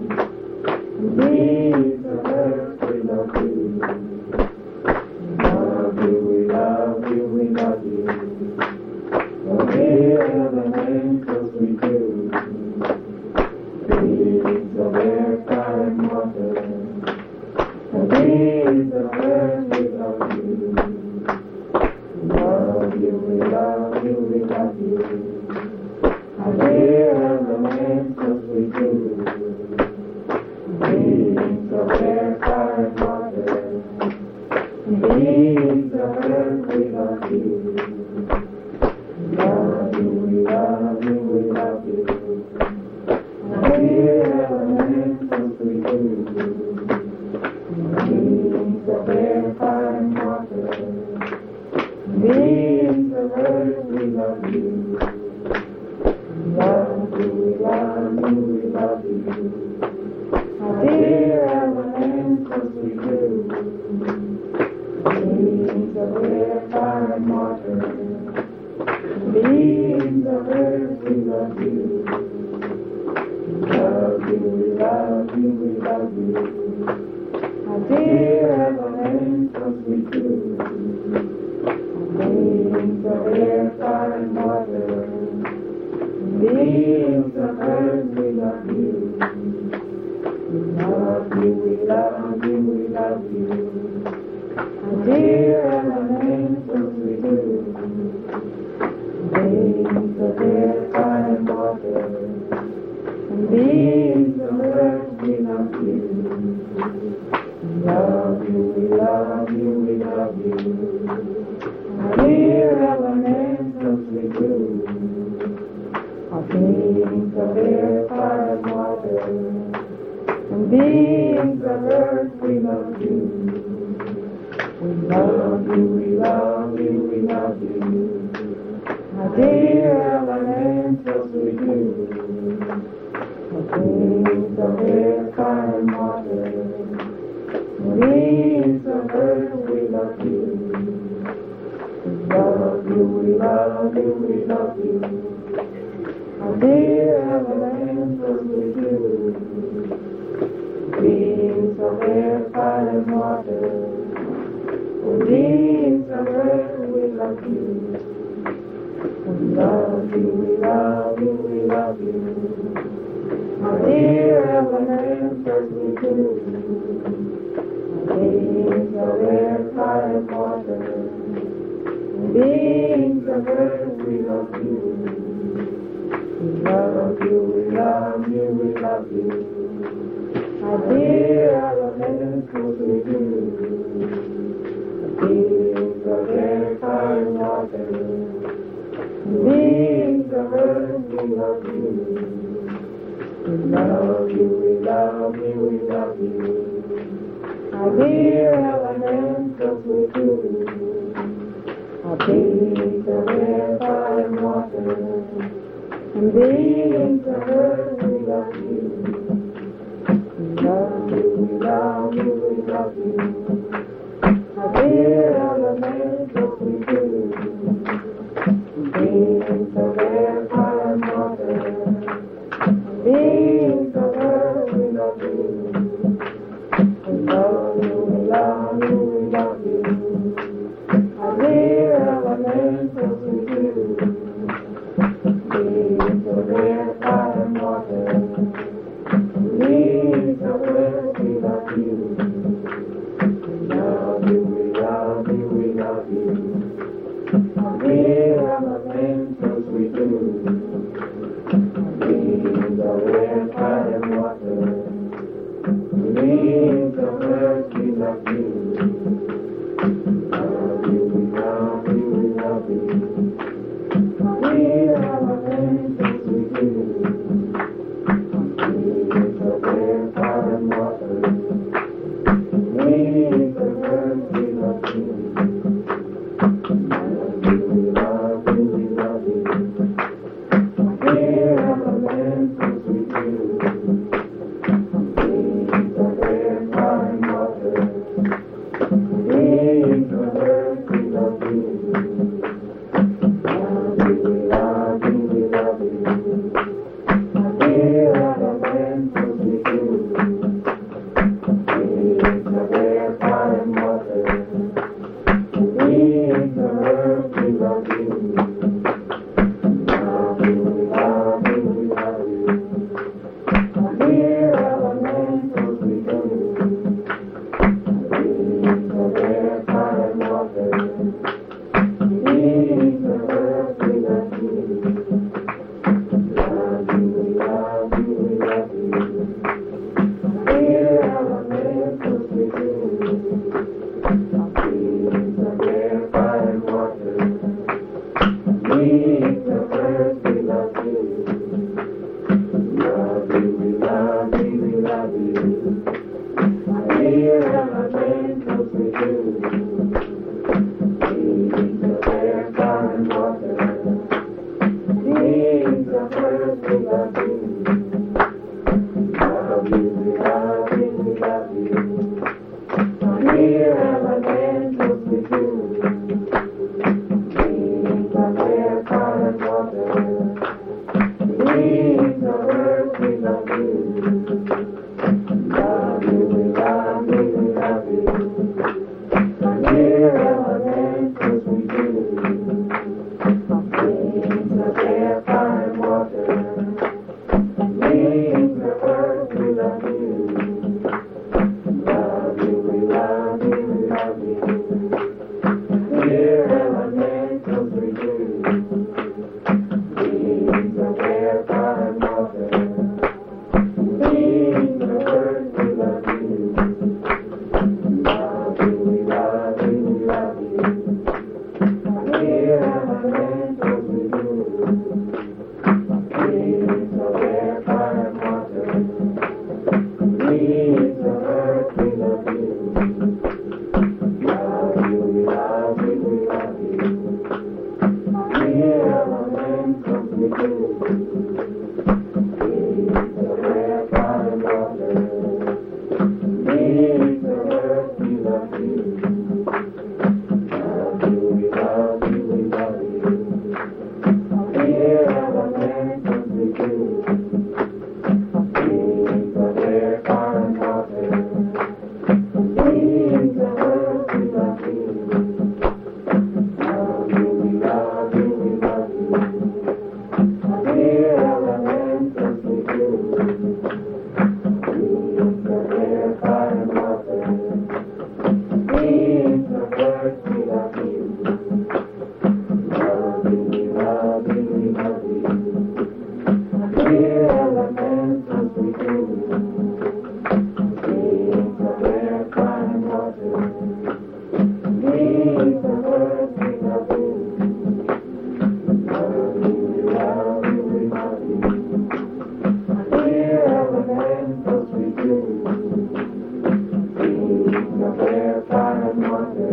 Speaker 7: Beings of earth, we love you. We love you, we love you, we love you. Our dear elementals, we do. Beings of air, fire, and water. Beings of earth, we love you. We love you, we love you, we love you. Our dear elementals, we do. Beings of air, fire, and water. Beings of earth, we love you. We love you, we love you, we love you. Our dear elementals, we do. Beings of air, fire, and water. Beings of earth, we love you. We love you, we love you, we love you. Our dear elementals, we do. Beings of air, fire, and water. Beings of earth, we love you. We love you, we love you, we love you. Our dear elementals, we do. Beings of air, fire, and water. Beings of earth, we love you. We love you, we love you, we love you. Our dear elementals, we do. Beings of air, fire, and water. Beings of earth, we love you. We love you, we love you, we love you. Our dear elementals, we do. Our beings of air, fire, and water. And beings of earth, we love you. We love you, we love you, we love you. Our dear elementals, we do. Our beings of air, fire, and water. And beings of earth, we love you. We love you, we love you, we love you. Our dear elementals, we do. Beings of air, fire, and water. And beings of earth, we love you. We love you, we love you, we love you. Our dear elementals, we do. Beings of air, fire, and water. And beings of earth, we love you. We love you, we love you, we love you. Our dear elementals, we do. Beings of air, fire, and water. Beings of earth, we love you. We love you, we love you, we love you. Our dear elementals, we do. Our beings of air, fire, and water. And beings of earth, we love you. We love you, we love you, we love you. Our dear elementals, we do. Beings of air, fire, and water. Beings of earth, we love you. We love you, we love love you, we love you. Our dear elementals, we do. Leaves of air, fire, and water. Leaves of earth, we love you. We love you, we love you, we love you. Our dear elementals, we do. Leaves of air, fire, and water. Leaves of earth, we love you. Love you, we love you, we love you. Dear elementals, we do. Leaves of air, fire, and water. Leaves of earth, we love you. Love you, we love you, we love you. Dear elementals, we do. Leaves of air, fire, and water. Leaves of earth, we love you. Love you, we love you, we love you. Dear elementals, we do. Leaves of air, fire, and water. Leaves of earth, we love you. Love you, we love you, we love you. Dear elementals, we do. Leaves of air, fire, and water. Leaves of earth, we love you. Love you, we love you, we love you. Dear elementals, we do. Leaves of air, fire, and water. Leaves of earth, we love you. Love you, we love you, we love you. Dear elementals, we do. Leaves of air, fire, and water. Leaves of earth, we love you. Love you, we love you, we love you. Dear elementals, we do. Leaves of air, fire, and water. Leaves of earth, we love you. Love you, we love you, we love you. Dear elementals, we do. Leaves of air, fire, and water. Leaves of earth, we love you. Love you, we love you, we love you. Dear elementals, we do. Leaves of air, fire, and water. Leaves of earth, we love you. Love you, we love you, we love you. Dear elementals, we do. Leaves of air, fire, and water. Leaves of earth, we love you. Love you, we love you, we love you. Dear elementals, we do. Leaves of air, fire, and water. Leaves of earth, we love you. Love you, we love you, we love you. Dear elementals, we do. Leaves of air, fire, and water. Leaves of earth, we love you. Love you, we love you, we love you. Dear elementals, we do. Leaves of air, fire, and water. Leaves of earth, we love you. Love you, we love you, we love you. Dear elementals, we do. Leaves of air, fire, and water. Leaves of earth, we love you. Love you, we love you, we love you. Dear elementals, we do. Leaves of air, fire, and water.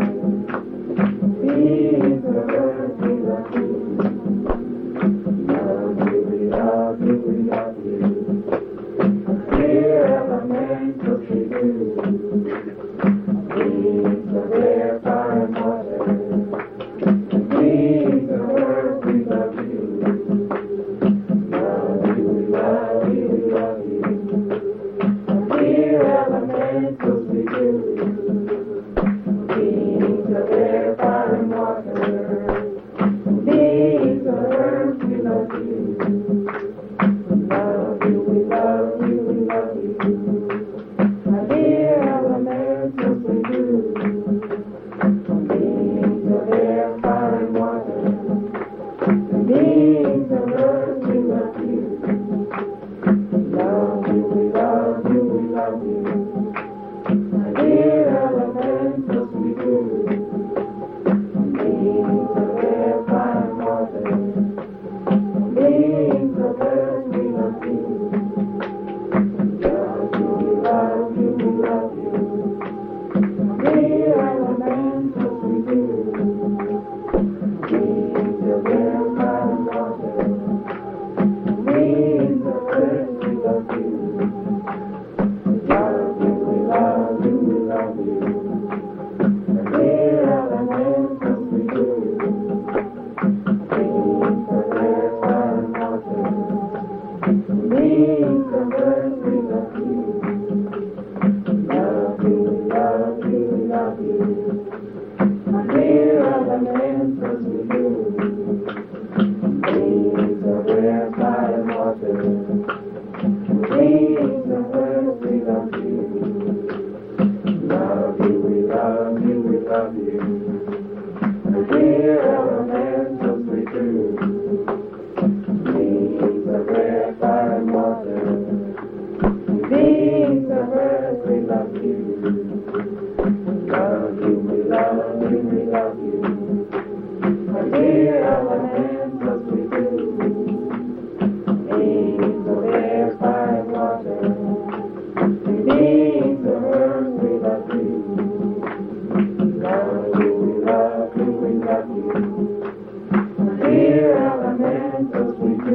Speaker 7: Leaves of earth, we love you. Love you, we love you, we love you. Dear elementals, we do. Leaves of air, fire, and water. Leaves of earth, we love you. Love you, we love you, we love you. Dear elementals, we do. love you, we love you. Dear elementals, we do. Beings of air, fire, and water. Beings of earth, we love you. We love you, we love you, we love you. Dear elementals, we do. Beings of air, fire, and water. Beings of earth, we love you. We love you, we love you, we love you. Dear elementals, we do.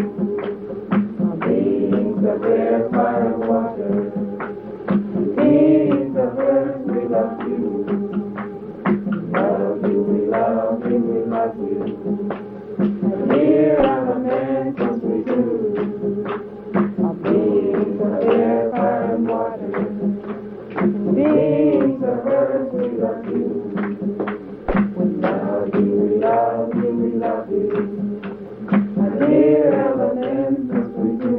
Speaker 7: Beings of air, fire, and water. Beings of earth, we love you. We love you, we love you, we love you. Dear elementals, we do. Beings of air, fire, and water. Beings of earth, we love you. We love you, we love you, we love you. Dear elementals, we do.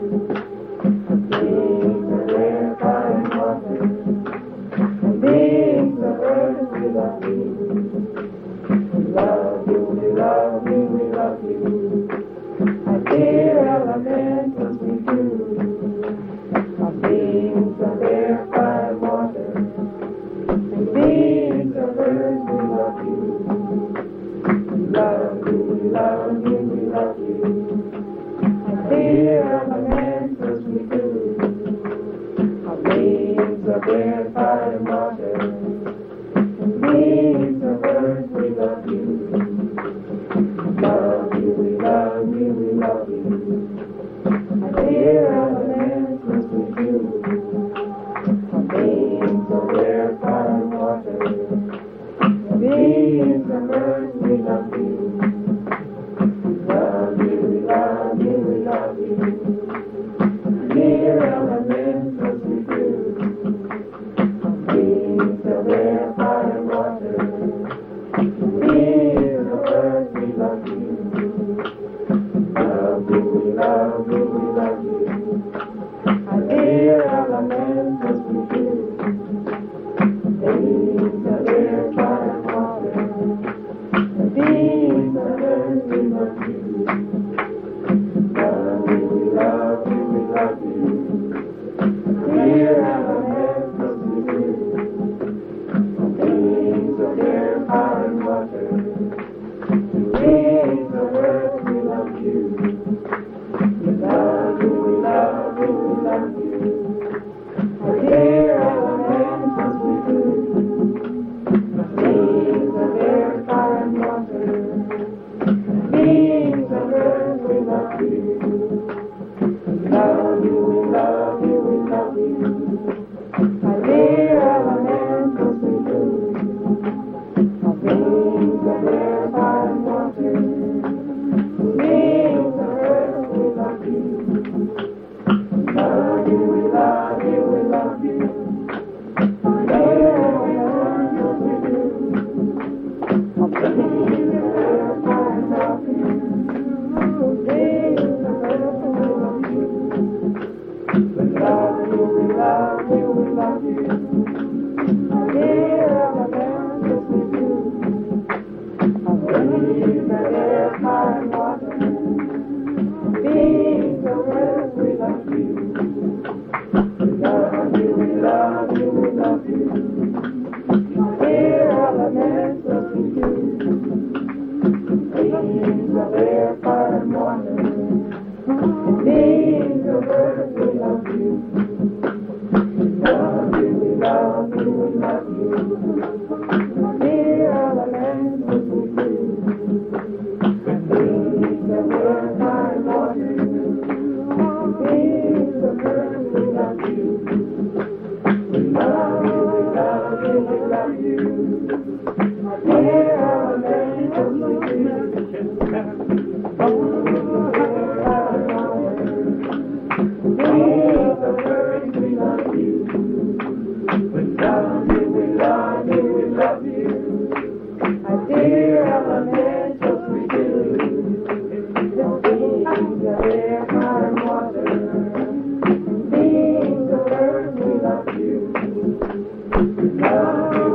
Speaker 7: Beings of air, fire, and water. Beings of earth, we love you. We love you, we love you, we love you. Dear elementals, we do. Beings of air, fire, and water. Beings of earth, we love you. We love you, we love you, we love you. Dear elementals, we do. Beings of air, fire, and water. Beings of earth, we love you. We love you, we love you, we love you. Dear elementals, we do. Beings of air, fire, and water. Beings of earth, we love you. We love you, we love you, we love you. Dear elementals, we do. Beings of air, fire, and water. Beings of earth, we love you. We love you, we love you, we love you. Dear elementals, we do. Beings of air, fire, and water. Beings of earth, we love you. Love you, we love you, we love you. Dear elementals, we do. Beings of air, fire, and water. Beings of earth, we love you. We love you, we love you, we love you. Dear elementals, we do. Beings of air, fire, and water. Beings of earth, we love you. We love you, we love you, we love you. Dear elementals, we do. Beings of air, fire, and water. Beings of earth, we love you. We love you, we love you, we love you. Dear elementals, we do. Beings of air, fire, and water. Beings of earth, we love you. We love you, we love you, we love you. Dear elementals, we do. Beings of air, fire, and water. Beings of earth, we love you. We love you, we love you, we love you. Dear elementals, we do. Beings of air, fire, and water. Beings of earth, we love you. We love you, we love you, we love you. Dear elementals, we do. Beings of air, fire, and water. Beings of earth, we love you. We love you, we love you, we love you. Dear elementals, we do. Beings of earth, we love you. We love you, we love you, we love you. Dear elementals, we do. Beings of air, fire, and water. Beings of earth, we love you. We love you.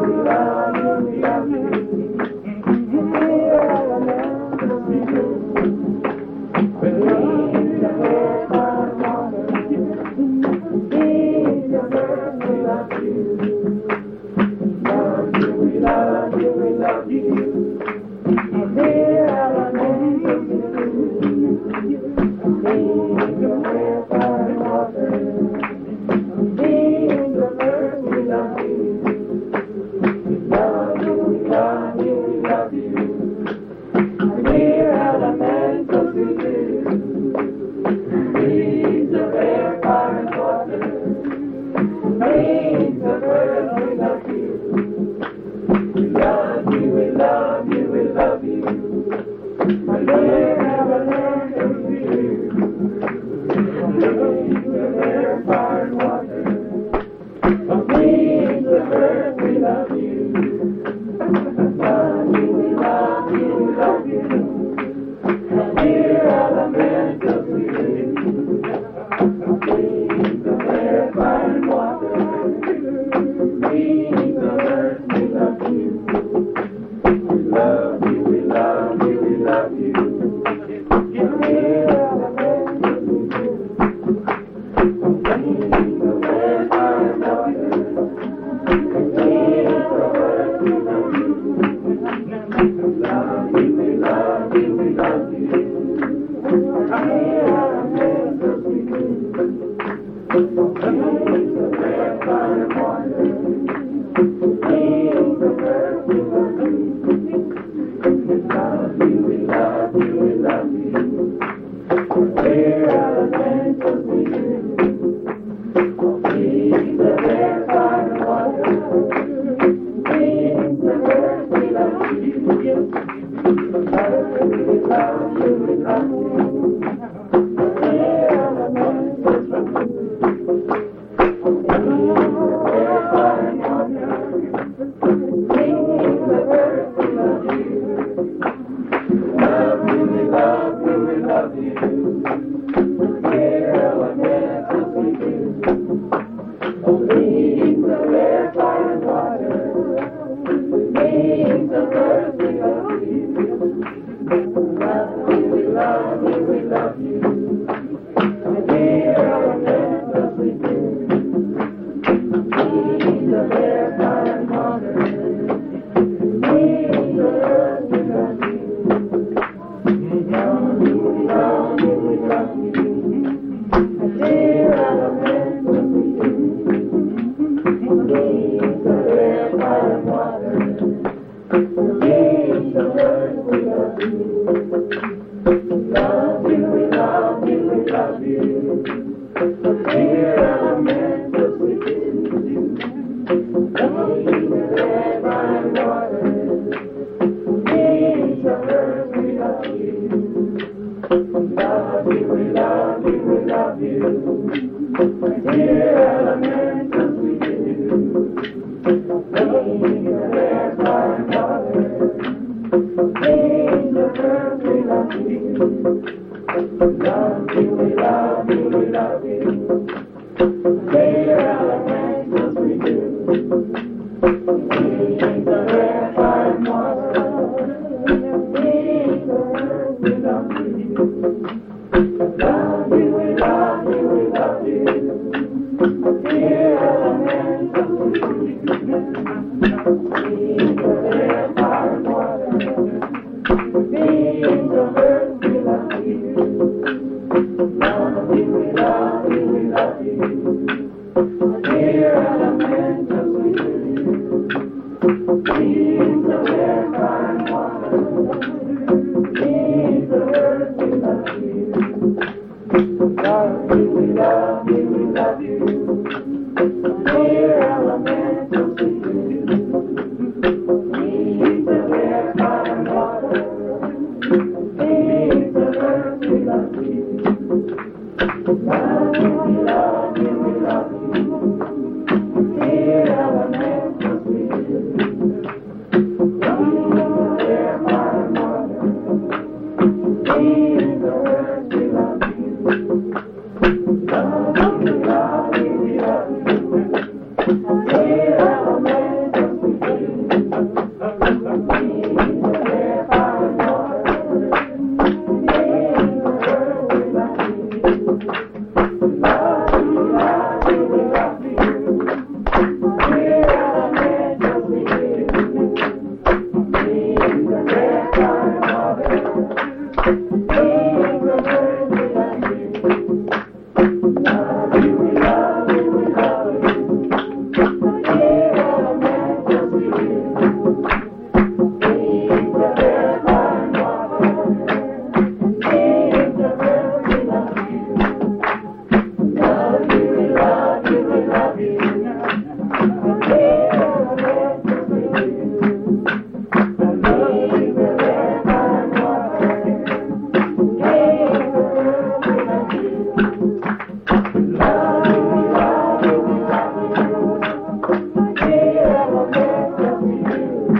Speaker 7: Thank you.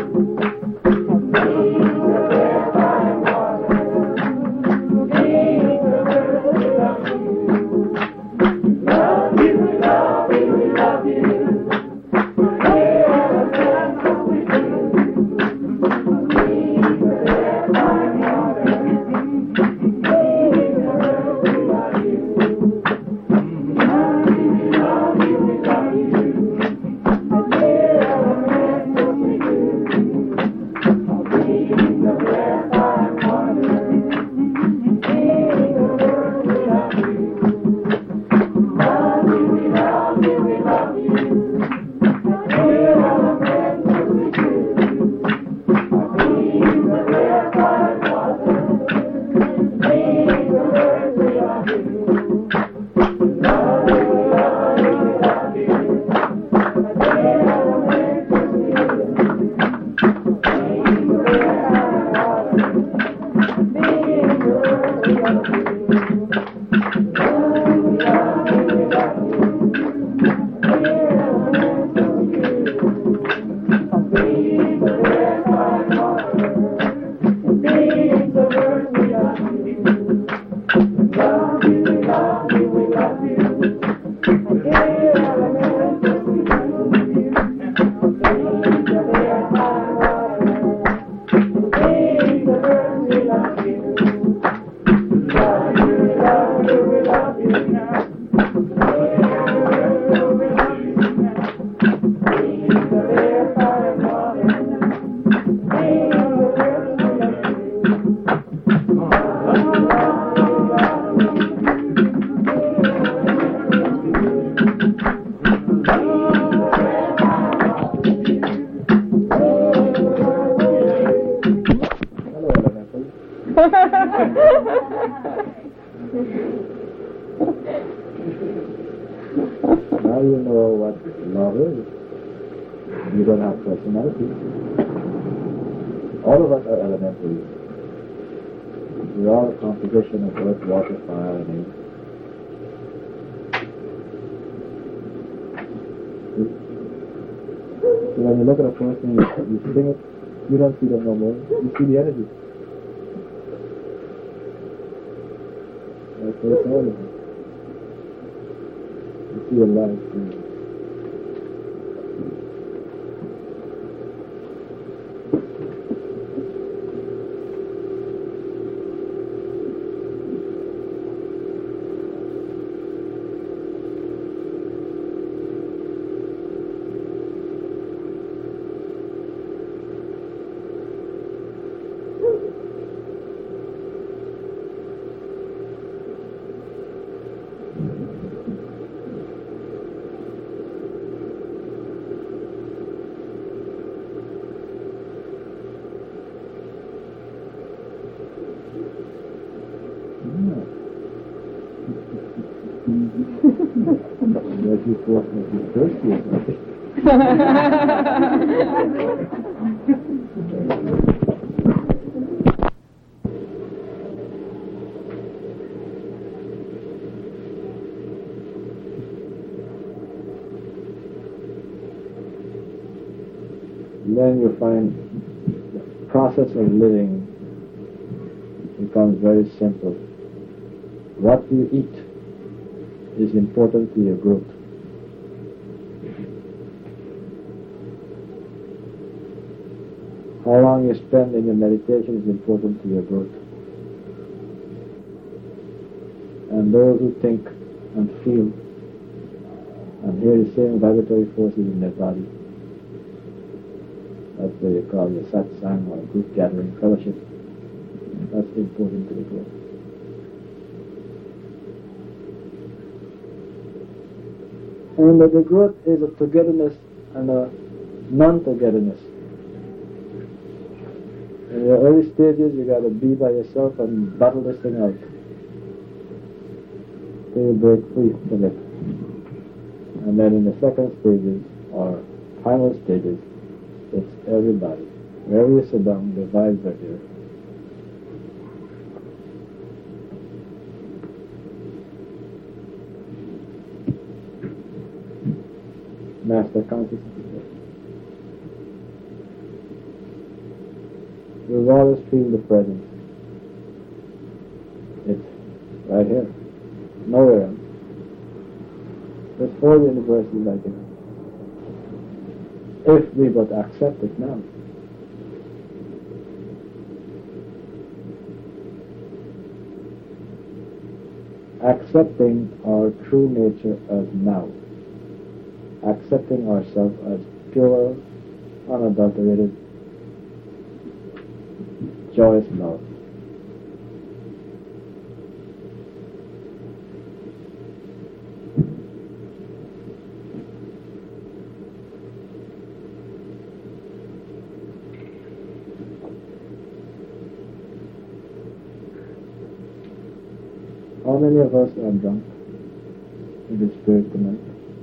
Speaker 1: what love is. You don't have personality. All of us are elementary. We are a composition of earth, water, fire, and air. So when you look at a person, you, you sing it, you don't see them no more. You see the energy. That's what it's all about. You see a life. Unless you force me to be thirsty or something. Then you find the process of living becomes very simple. What you eat is important to your growth. How long you spend in your meditation is important to your growth. And those who think and feel and hear the same vibratory forces in their body, that's what you call your satsang or group gathering fellowship. That's important to the growth. And the growth is a togetherness and a non-togetherness. In the early stages, you got to be by yourself and battle this thing out till you break free from it. And then in the second stages, or final stages, it's everybody. Wherever you sit down, the vibes are here. Master consciousness is there. You'll always feel the presence. It's right here. Nowhere else. This whole universe is like it. If we but accept it now. Accepting our true nature as now. Accepting ourselves as pure, unadulterated, joyous love. How many of us are drunk in the spirit tonight?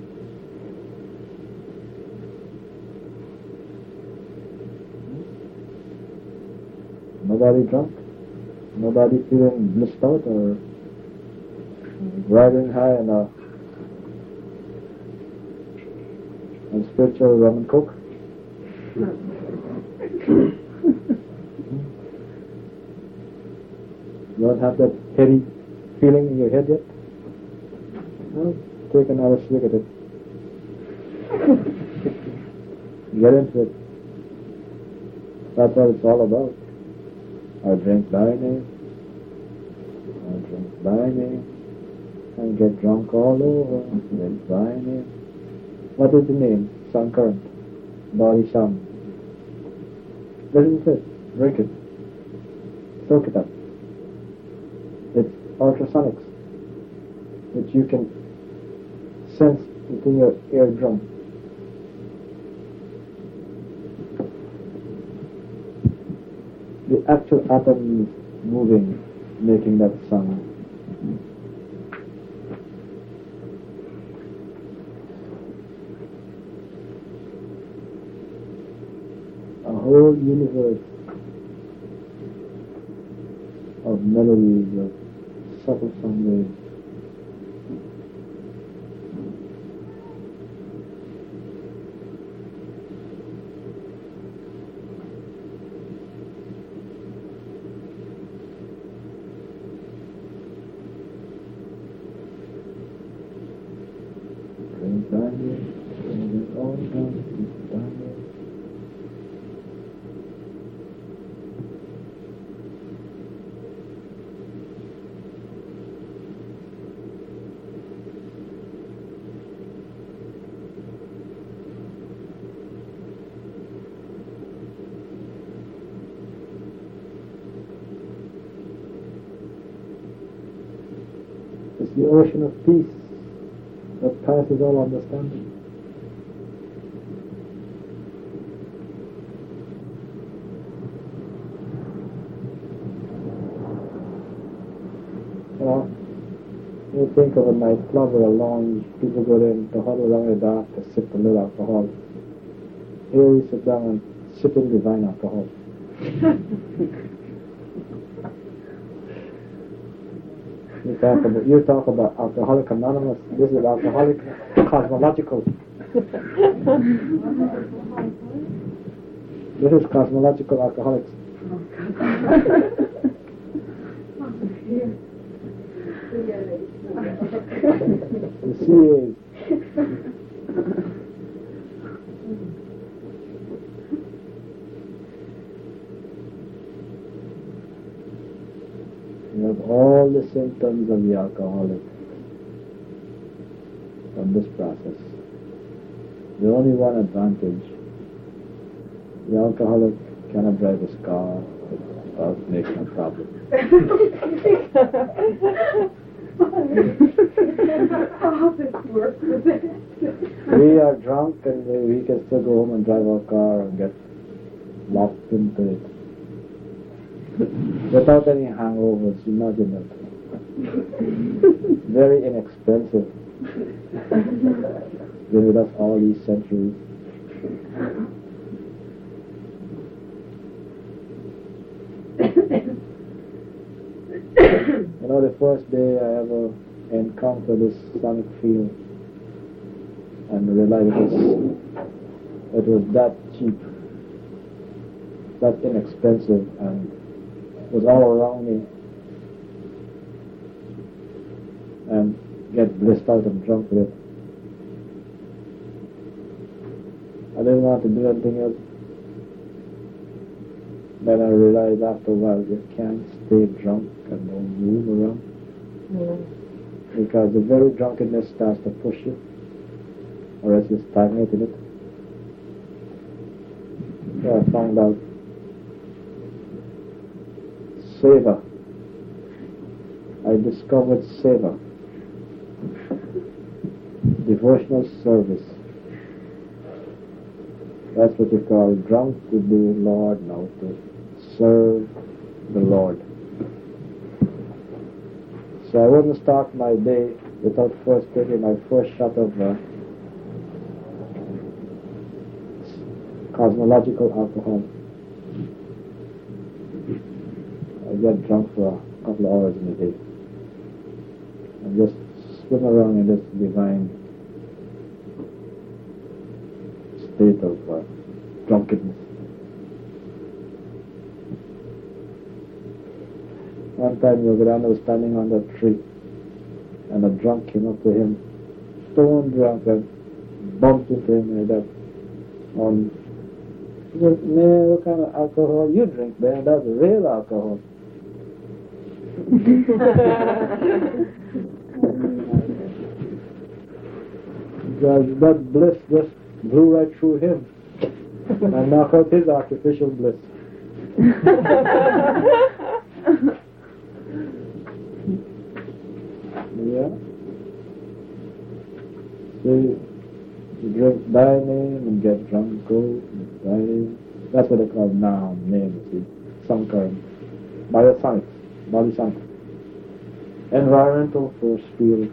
Speaker 1: Nobody drunk? Nobody feeling blissed out or riding high on a on spiritual rum and coke? You don't have that heady feeling in your head yet? Well, take another swig at it. Get into it. That's what it's all about. I drink thy name, I drink thy name, and get drunk all over, drink thy name. What is the name? Sankaran, body sound. Listen to it, drink it, soak it up. It's ultrasonics, which you can sense into your eardrum. The actual atoms moving, making that sound.
Speaker 8: a whole universe of melodies, of subtle sound waves. Drink Daniel, drink it all down, drink Daniel. It's the ocean of peace that passes all understanding. You know, you think of a nightclub or a lounge, people go there to huddle around the dark to sip a little alcohol. Here we sit down and sipping divine alcohol. You talk about, you talk about Alcoholic Anonymous. This is Alcoholic Cosmological. This is Cosmological Alcoholics. The C As. You have all the symptoms of the alcoholic from this process. The only one advantage, the alcoholic cannot drive his car without making a problem.
Speaker 7: How this works with it?
Speaker 8: We are drunk and we can still go home and drive our car and get locked into it. Without any hangovers, imagine that. Very inexpensive. Been with us all these centuries. You know, the first day I ever encountered this sonic field and realized it was, it was that cheap, that inexpensive, and was all around me, and get blissed out and drunk with it. I didn't want to do anything else. Then I realized after a while you can't stay drunk and don't move around. Mm. Because the very drunkenness starts to push you, or else you stagnate in it. So I found out Seva. I discovered Seva. Devotional service. That's what you call drunk with the Lord now, to serve the Lord. So I wouldn't start my day without first taking my first shot of uh, cosmological alcohol. I get drunk for a couple of hours in the day and just swim around in this divine state of uh, drunkenness. One time Yogananda was standing on that tree and a drunk came up to him, stone drunk, and bumped into him like that. Um, he said, man, what kind of alcohol you drink, man? That's real alcohol. Because that bliss just blew right through him and knocked out his artificial bliss. Yeah. So you, you drink thy name and get drunk, go thy name. That's what they call noun, name, see. Sankara. Biosonics. Body science. Environmental force field.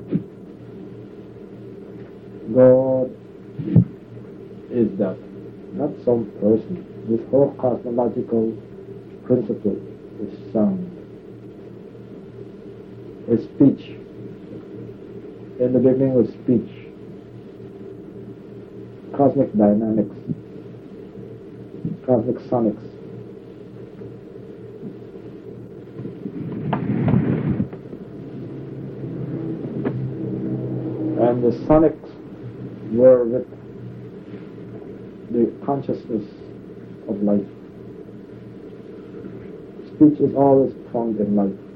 Speaker 8: God is that. not some person. This whole cosmological principle is sound. Is speech. In the beginning was speech. Cosmic dynamics. Cosmic sonics. And the sonics were with the consciousness of life. Speech is always found in life.